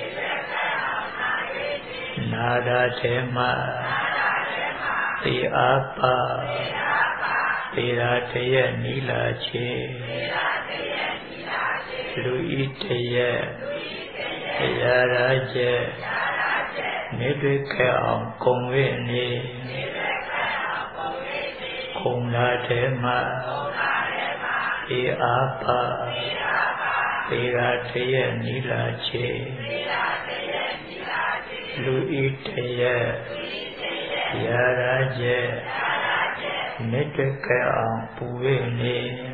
နာရာထဲမှာသေအားပါသေရာတရက်နီလာချေလူဤတရက်ရာရာချက်နေတွေ့ခဲ့အောင်ကုံဝိနေကုံလာထဲမှာသေအားပါသေရာတရက်နီလာချေလူဤတရက်ရာရာချက်နေတွေ့ခဲ့အောင်ပူဝိနေ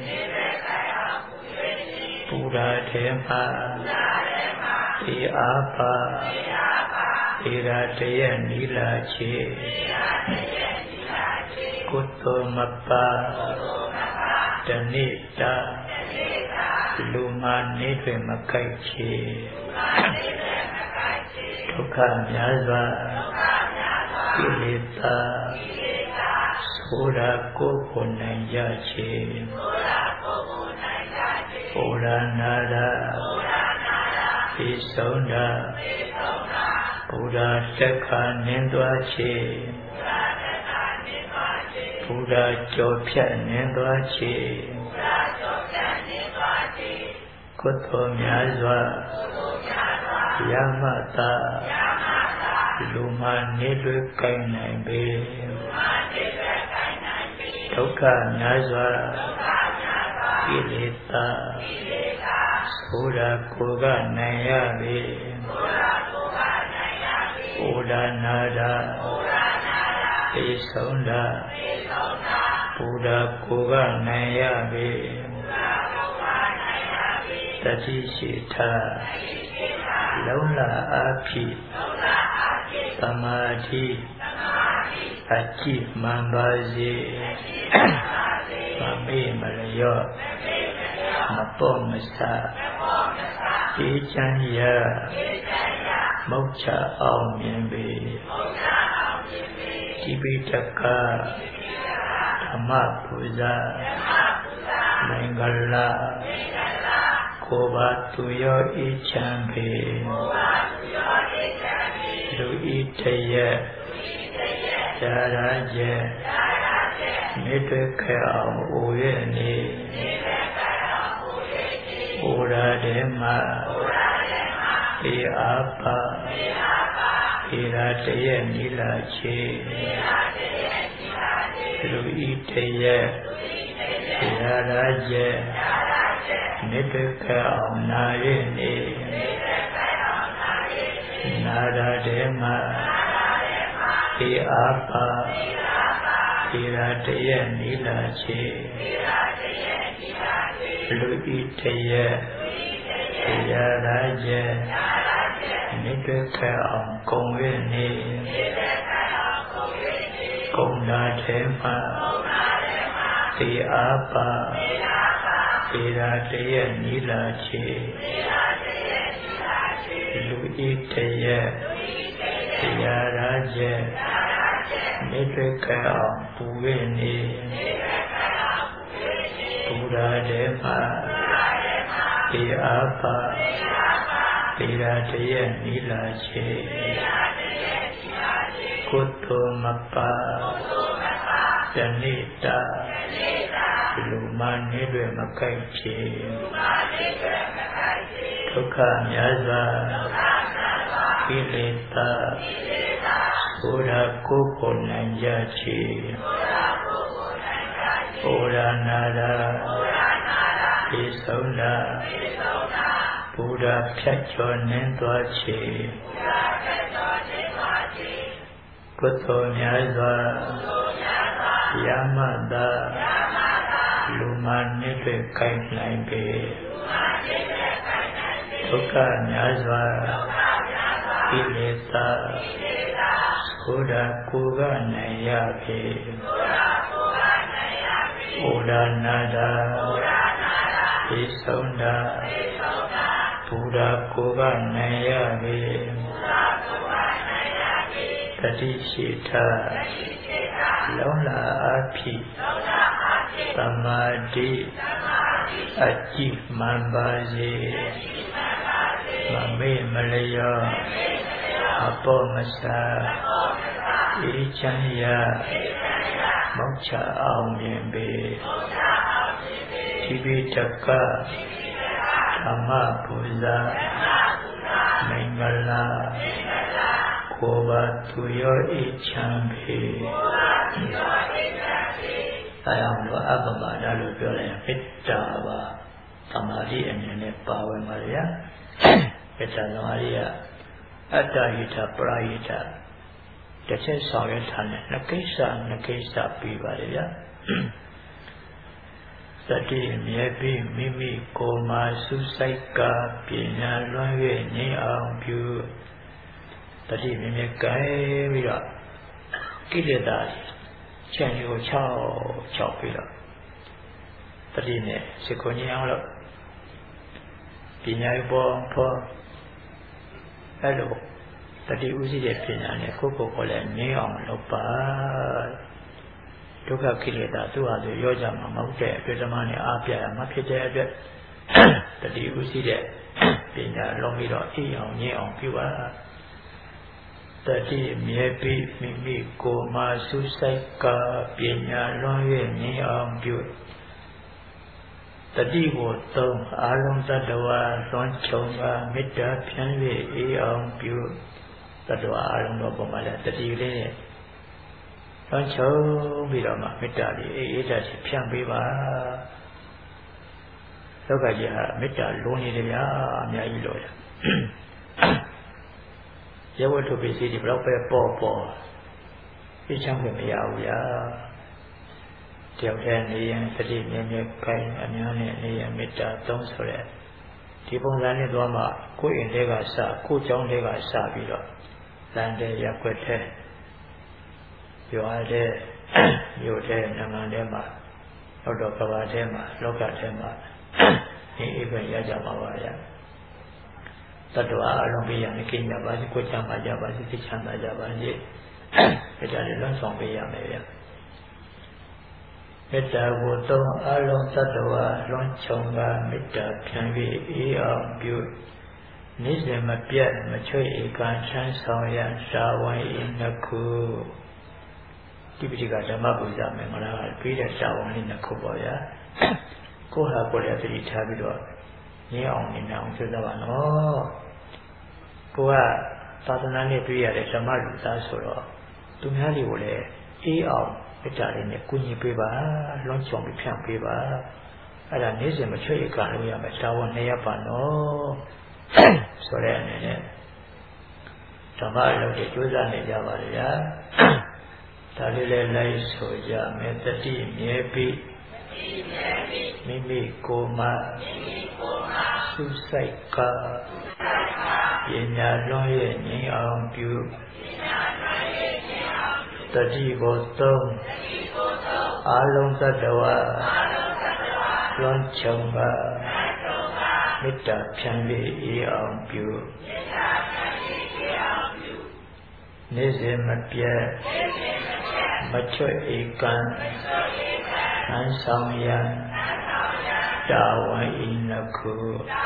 ပူရာထဲမှာသေအားပါသေရာတရက်နီလာချေကုသိုလ်မပတဏိတာလူမာနေတွေမကိုက်ချေဒုက္ခများစွာကိလေသာဆိုတာကိုယ်ကိုနိုင်ကြချေဘုရားနာတာသိဆုံးတာဘုရားတက်ခါနင်းသွားချေဘုရားကြောဖြတ်နင်းသွားချေကုသိုလ်များစွာရမတာလူမှနေတွေ့ကိုင်းနိုင်ပေဒုက္ခများစွာကိလေသာဆိုတာကိုယ်ကနိုင်ရပေဘုရားနာတာသိဆုံးတာဘုရားကိုယ်ကနိုင်ရပေတတိရှိထားလုံးလာအဖြစ်သမာဓိအကြည့်မှန်ပါစေမမေ့မလျော့မပေါ်မဆအေးချမ်းရမုတ်ချအောင်မြင်ပေဒီပိဋကဓမ္မပူဇာမင်္ဂလာကိုယ်ပါသူရောအေးချမ်းပေလူဤတရက်ဇာရာကျမြေတွေခဲအောင်အိုရဲ့နေအိုရာတဲ့မှာအေးအားပါအေးရာတရက်နီလာချေလူဤတရက်ဇာရာကျမြေတွေခဲအောင်နာရဲ့နေနာရတဲ့မှာအေးအားပါအေးရာတရက်နီလာချေလူဤတရက်ဇာရာကျမြေတွေခဲအောင်ကုံရဲ့နေကုံနာတဲ့မှာအေးအားပါအေးရာတရက်နီလာချေလူဤတရက်ဇာရာကျမြေတွေခဲအောင်ပူရဲ့နေဘုရားတဲ့မှာအေးအားပါအေးရာတရက်နီလာချေကုသိုလ်မပါဇနိတာလူမှနေတွေမကိုက်ချေဒုက္ခများစွာကိလေသာဆိုတာကိုယ်ကိုနိုင်ကြချေဘုရားနာတာသိဆုံးတာဘုရားဖြတ်ကျော်နင်းသွားချေကုသိုလ်များစွာရမတာလူမှနေတွေကိုင်းနိုင်ပေဒုက္ခများစွာကိလေသာဆိုတာကိုယ်ကနိုင်ရပေဘုရားနာတာသိဆုံးတာဘုရားကိုယ်ကနိုင်ရပေတတိရှိထားလုံးလာအဖြစ်သမာဓိအကြည့်မှန်ပါစေမမေ့မလျော့အပေါ်မဆအေးချမ်းရမုတ်ချအောင်မြင်ပေဒီပိဋကဓမ္မပူဇာမင်္ဂလာကိုယ်ပါသူရောအေးချမ်းပေအဲအောင်လို့အပ္ပပါဒလို့ပြောတယ်မေတ္တာပါသမာဓိအနေနဲ့ပါဝင်ပါလေမေတ္တာသမာဓိကအတ္တဟိတပရာဟိတတစ်ချက်ဆောင်ရထားတယ်နှစ်ကိစ္စနှစ်ကိစ္စပြီးပါလေဗျာသတိမြဲပြီးမိမိကိုယ်မှာစုစိုက်ကပညာလွှမ်း၍ငြိမ်းအောင်ပြုတတိမြဲမြဲကိုင်းပြီးတော့ကိလေသာချန်ကိုချောက်ချောက်ပြီးတော့တတိနဲ့စိတ်ကိုငြိမ်းအောင်လို့ပညာပေါ်ဖို့အဲ့လိုတတိဥရှိတဲ့ပညာနဲ့ကိုယ့်ကိုယ်ကိုလည်းငြိမ်းအောင်လုပ်ပါဒုက္ခကိလေသာသူ့ဟာသူရောကြမှာမဟုတ်တဲ့အတွေ့အကြုံနဲ့အားပြရမှာဖြစ်တဲ့အတွက်တတိဥရှိတဲ့ပညာလုံးပြီးတော့အေးအောင်ငြိမ်းအောင်ပြုပါတတိမြဲပြီးမိမိကိုယ်မှာစုစိုက်ကပညာလွန်၍ငြိမ်းအောင်ပြုတတိကိုသုံးအာလုံးတ attva လွန်ခြုံကမေတ္တာဖြန်း၍အေးအောင်ပြုတ attva အာလုံးတော့ပုံမှန်လဲတတိလေးနဲ့လွန်ခြုံပြီးတော့မှမေတ္တာလေးအေးအေးတတ်ဖြန့်ပေးပါလောကကြီးဟာမေတ္တာလုံးနေတယ်ဗျာအများကြီးလို့ရရဝတ္ထုပစ္စည်းတွေဘယ်တော့ပဲပေါ်ပေါ်သိချမ်းခွင့်မရဘူးဗျာတယောက်တည်းနေရင်တတိမြဲမြဲကိုင်းအများနဲ့နေရင်မေတ္တာသုံးဆိုတဲ့ဒီပုံစံနဲ့သွားမှကိုယ့်အိမ်တွေကစကိုယ့်ကျောင်းတွေကစပြီးတော့လမ်းတဲ့ရက်ွက်တဲ့ရွာတဲ့မြို့တဲ့နိုင်ငံထဲမှာတော့တော့ကဘာထဲမှာလောကထဲမှာဒီအိမ်ပဲရကြပါပါဗျာတ attva အလုံးပေးရမယ်ကိညာပါစေကိုချမ်းသာကြပါစေသိချမ်းသာကြပါစေမေတ္တာနဲ့လွန်ဆောင်ပေးရမယ်ဗျာမေတ္တာကိုသုံးအလုံးတ attva လွန်ခြုံကမေတ္တာဖြန့်ပြီးအေးအောင်ပြုနေ့စဉ်မပြတ်မချွေဧကံချမ်းဆောင်ရရှားဝိုင်းဤနှစ်ခုဒီပိဋကဓမ္မပူဇာမင်္ဂလာကပြီးတဲ့ရှားဝိုင်းဤနှစ်ခုပေါ့ဗျာကိုယ်ဟာကိုယ်လည်းသတိထားပြီးတော့ငြင်းအောင်နေအောင်ကြိုးစားပါနော်ကိုကသာသနာနဲ့တွေ့ရတဲ့ဓမ္မလူသားဆိုတော့သူများတွေကိုလည်းအေးအောင်မေတ္တာလေးနဲ့ကုညီပေးပါလွန်ခြုံပြီးဖြန့်ပေးပါအဲ့ဒါနေ့စဉ်မချွေဧကံလို့ရမယ်ရှားဝိုင်းနှစ်ရပ်ပါနော်ဆိုတဲ့အနေနဲ့ဓမ္မအလုပ်တွေကြိုးစားနေကြပါလေဗျာဒါလေးလည်းလိုက်ဆိုကြမယ်တတိမြဲပြီးမိမိကိုယ်မှာစုစိုက်ကပညာလွန်ရဲ့ငြိမ်းအောင်ပြုတတိကိုသုံးအာလုံးတ attva လွန်ခြုံကမေတ္တာဖြန့်ပြီးအေးအောင်ပြုနေ့စဉ်မပြတ်မချွတ်ဧကံဟန်ဆောင်ရန်တာဝန်ဤနှစ်ခု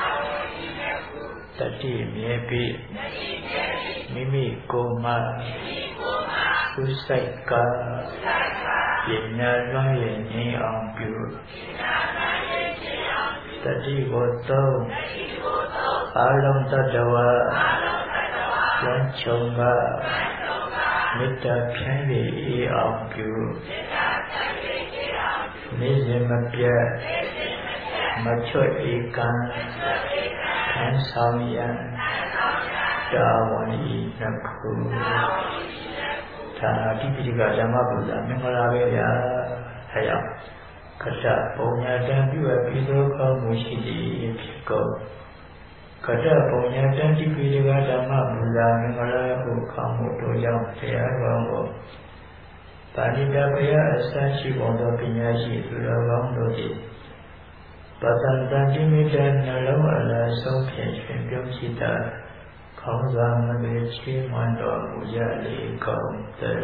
တတိမြဲပြီးမိမိကိုယ်မှာစုစိုက်ကပညာလွန်ရဲ့ငြိမ်းအောင်ပြုတတိကိုသုံးအာလုံးတ attva လွန်ခြုံကမေတ္တာဖြန့်ပြီးအေးအောင်ပြုနေ့စဉ်မပြတ်မချွတ်ဧကံဟန်ဆောင်ရန်တာဝန်ဤနှစ်ခုဒါတိပိဋကဓမ္မပူဇာမင်္ဂလာပဲဗျာအဲကြောင့်ခတ္တပုံညာတံပြုအပ်ပြီးသောကောင်းမှုရှိသည်ဖြစ်ကုန်ခတ္တပုံညာတံတိပိဋကဓမ္မပူဇာမင်္ဂလာဟုကောင်းမှုတို့ကြောင့်တရားတော်ကိုပါဠိတော်ဘုရားအစရှိပုံသောပညာရှိသူတော်ကောင်းတို့သည်ပသံတံတိမိတ္တနှလုံးအလားဆုံးဖြင့်ရှင်ပြုံးရှိတာခေါင်းဆောင်မမေချီးမွမ်းတော်မူရလေကောင်းတည်း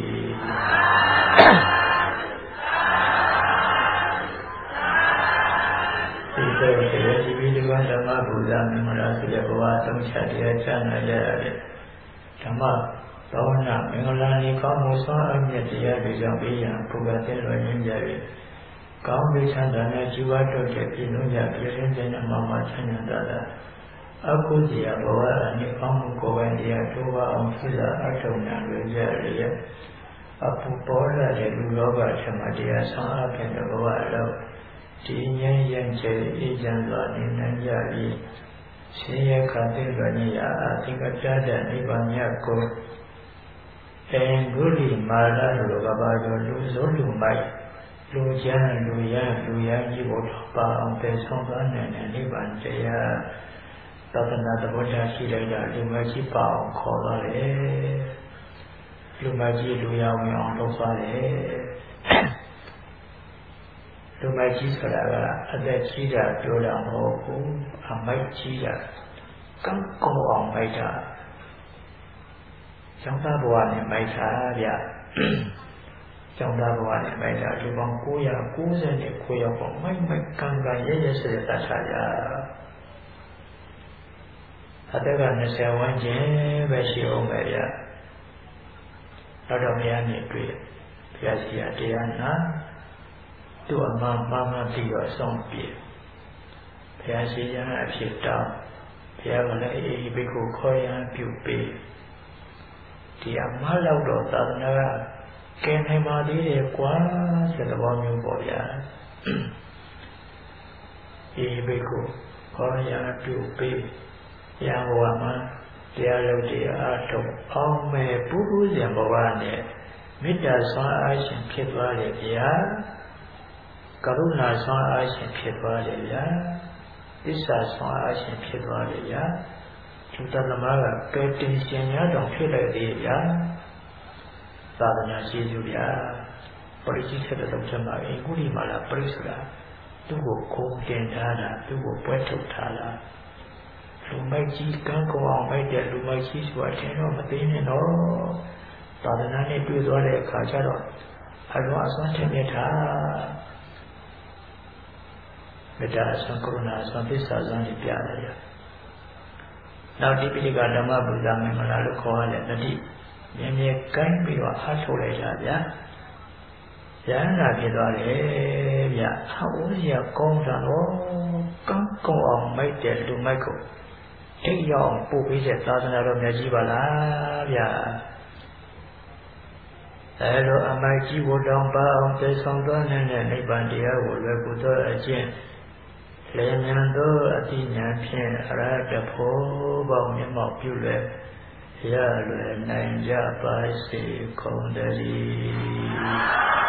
ဒီတော့တရားစီပြီးဒီကဓမ္မပူဇာမင်္ဂလာဆိုတဲ့ဘဝသုံးချက်တရားချနာကြရတယ်ဓမ္မသောနာမင်္ဂလာနေကောင်းမှုစွမ်းအမြတ်တရားတွေကြောင့်ပြီးရန်ဘုရားသင်တော်ရင်းကြ၍ကောင်းပြီးချမ်းသာတဲ့ជីវတော်တဲ့ပြည်လုံးကြပြည်ရင်းတဲ့မှာမှာချမ်းသာတာအခုစီရဘဝအနေကောင်းမှုကိုယ်ပိုင်တရားတို့ပါအောင်ဖြစ်တာအထုံနာတွေကြရရဲ့အပူပေါ်လာတဲ့လူလောကဓမ္မတရားဆောင်အပ်တဲ့ဘဝအလုံးဒီဉာဏ်ရင့်ကျဲအေးချမ်းစွာနေနိုင်ကြပြီးရှင်ရခတ်တဲ့တော်ကြီးရာအသင်္ကတတဲ့နိဗ္ဗာန်မြတ်ကိုအင်္ဂုလိမာလာလိုကဘာတို့လူစိုးလူမိုက်လူချမ်းလူရလူရကြီးကိုပါအောင်တည်ဆောင်သွားနိုင်တဲ့နိဗ္ဗာန်တရားသဒ္ဒနာသဘောထားရှိလိုက်တာလူမကြီးပါအောင်ခေါ်သွားတယ်လူမကြီးလူရဝင်အောင်လုပ်သွားတယ်လူမမိုက်ကြီးဆိုတာကအသက်ကြီးတာပြောတာမဟုတ်ဘူးအမိုက်ကြီးတာကံကောင်းအောင်မိုက်တာကျောင်းသားဘဝနဲ့မိုက်တာဗျကျောင်းသားဘဝနဲ့မိုက်တာလူပေါင်း၉၉၉ယောက်ပေါ့မိုက်မိုက်ကံကံရဲရဲစရတတ်တာဗျအသက်က၂၀ဝန်းကျင်ပဲရှိအောင်ပဲဗျတော့တော့ဘုရားနဲ့တွေ့ဘုရားရှိခိုးတရားနာသူ့အမှန်မှန်မှပြီးတော့ဆုံးပြေဘုရားရှိခိုးအဖြစ်တောင်းဘုရားကလည်းအေးဘိက္ခုခေါ်ရန်ပြုပေးဒီအမှန်လောက်တော့သာသနာကကဲနိုင်ပါသေးတယ်ကွာဆိုတဲ့ဘောမျိုးပေါ့ဗျာအေးဘိက္ခုခေါ်ရန်ပြုပေးရဟောမှာတရားလုပ်တရားအားထုတ်အောင်မဲ့ပုဂ္ဂိုလ်ရှင်ဘဝနဲ့မေတ္တာဆွမ်းအားရှင်ဖြစ်သွားတယ်ဗျာကရုဏာဆွမ်းအားရှင်ဖြစ်သွားတယ်ဗျာသစ္စာဆွမ်းအားရှင်ဖြစ်သွားတယ်ဗျာသူတသမားကကဲတင်ရှင်ရတော်ဖြစ်လိုက်သေးဗျာသာသနာရှိစုဗျာပရိစ္ဆေတဲ့တော့ချက်မှာအင်္ဂုလိမာလာပရိစ္ဆာသူ့ကိုခုံတင်ထားတာသူ့ကိုပွဲထုတ်ထားတာလူမိုက်ကြီးကံကောင်းအောင်မိုက်တဲ့လူမိုက်ကြီးဆိုတာထင်တော့မသိနဲ့တော့သာသနာနဲ့တွေ့သွားတဲ့အခါကျတော့အလွန်အစွမ်းထင်နေတာမေတ္တာအစွမ်းကရုဏာအစွမ်းသစ္စာအစွမ်းတွေပြရတယ်ရနောက်ဒီပိဋကဓမ္မဗုဒ္ဓမင်္ဂလာလို့ခေါ်ရတဲ့တတိမြဲမြဲကိုင်းပြီးတော့အားထုတ်လိုက်တာဗျာရဟန္တာဖြစ်သွားတယ်ဗျာအဝိဇ္ဇာကောင်းတာတော့ကံကောင်းအောင်မိုက်တဲ့လူမိုက်ကိုအိပ်ရောက်ပို့ပေးတဲ့သာသနာတော်မြတ်ကြီးပါလားဗျာအဲလိုအမိုက်ကြီးကိုတောင်းပအောင်သိဆောင်သွားနေတဲ့နိဗ္ဗာန်တရားကိုလွယ်ကူသောအကျင့်လေဉာဏ်သောအတိဉာဏ်ဖြင့်အရဟတဖို့ပေါင်းမျက်မှောက်ပြုလွယ်ရလွယ်နိုင်ကြပါစေကုန်သတည်း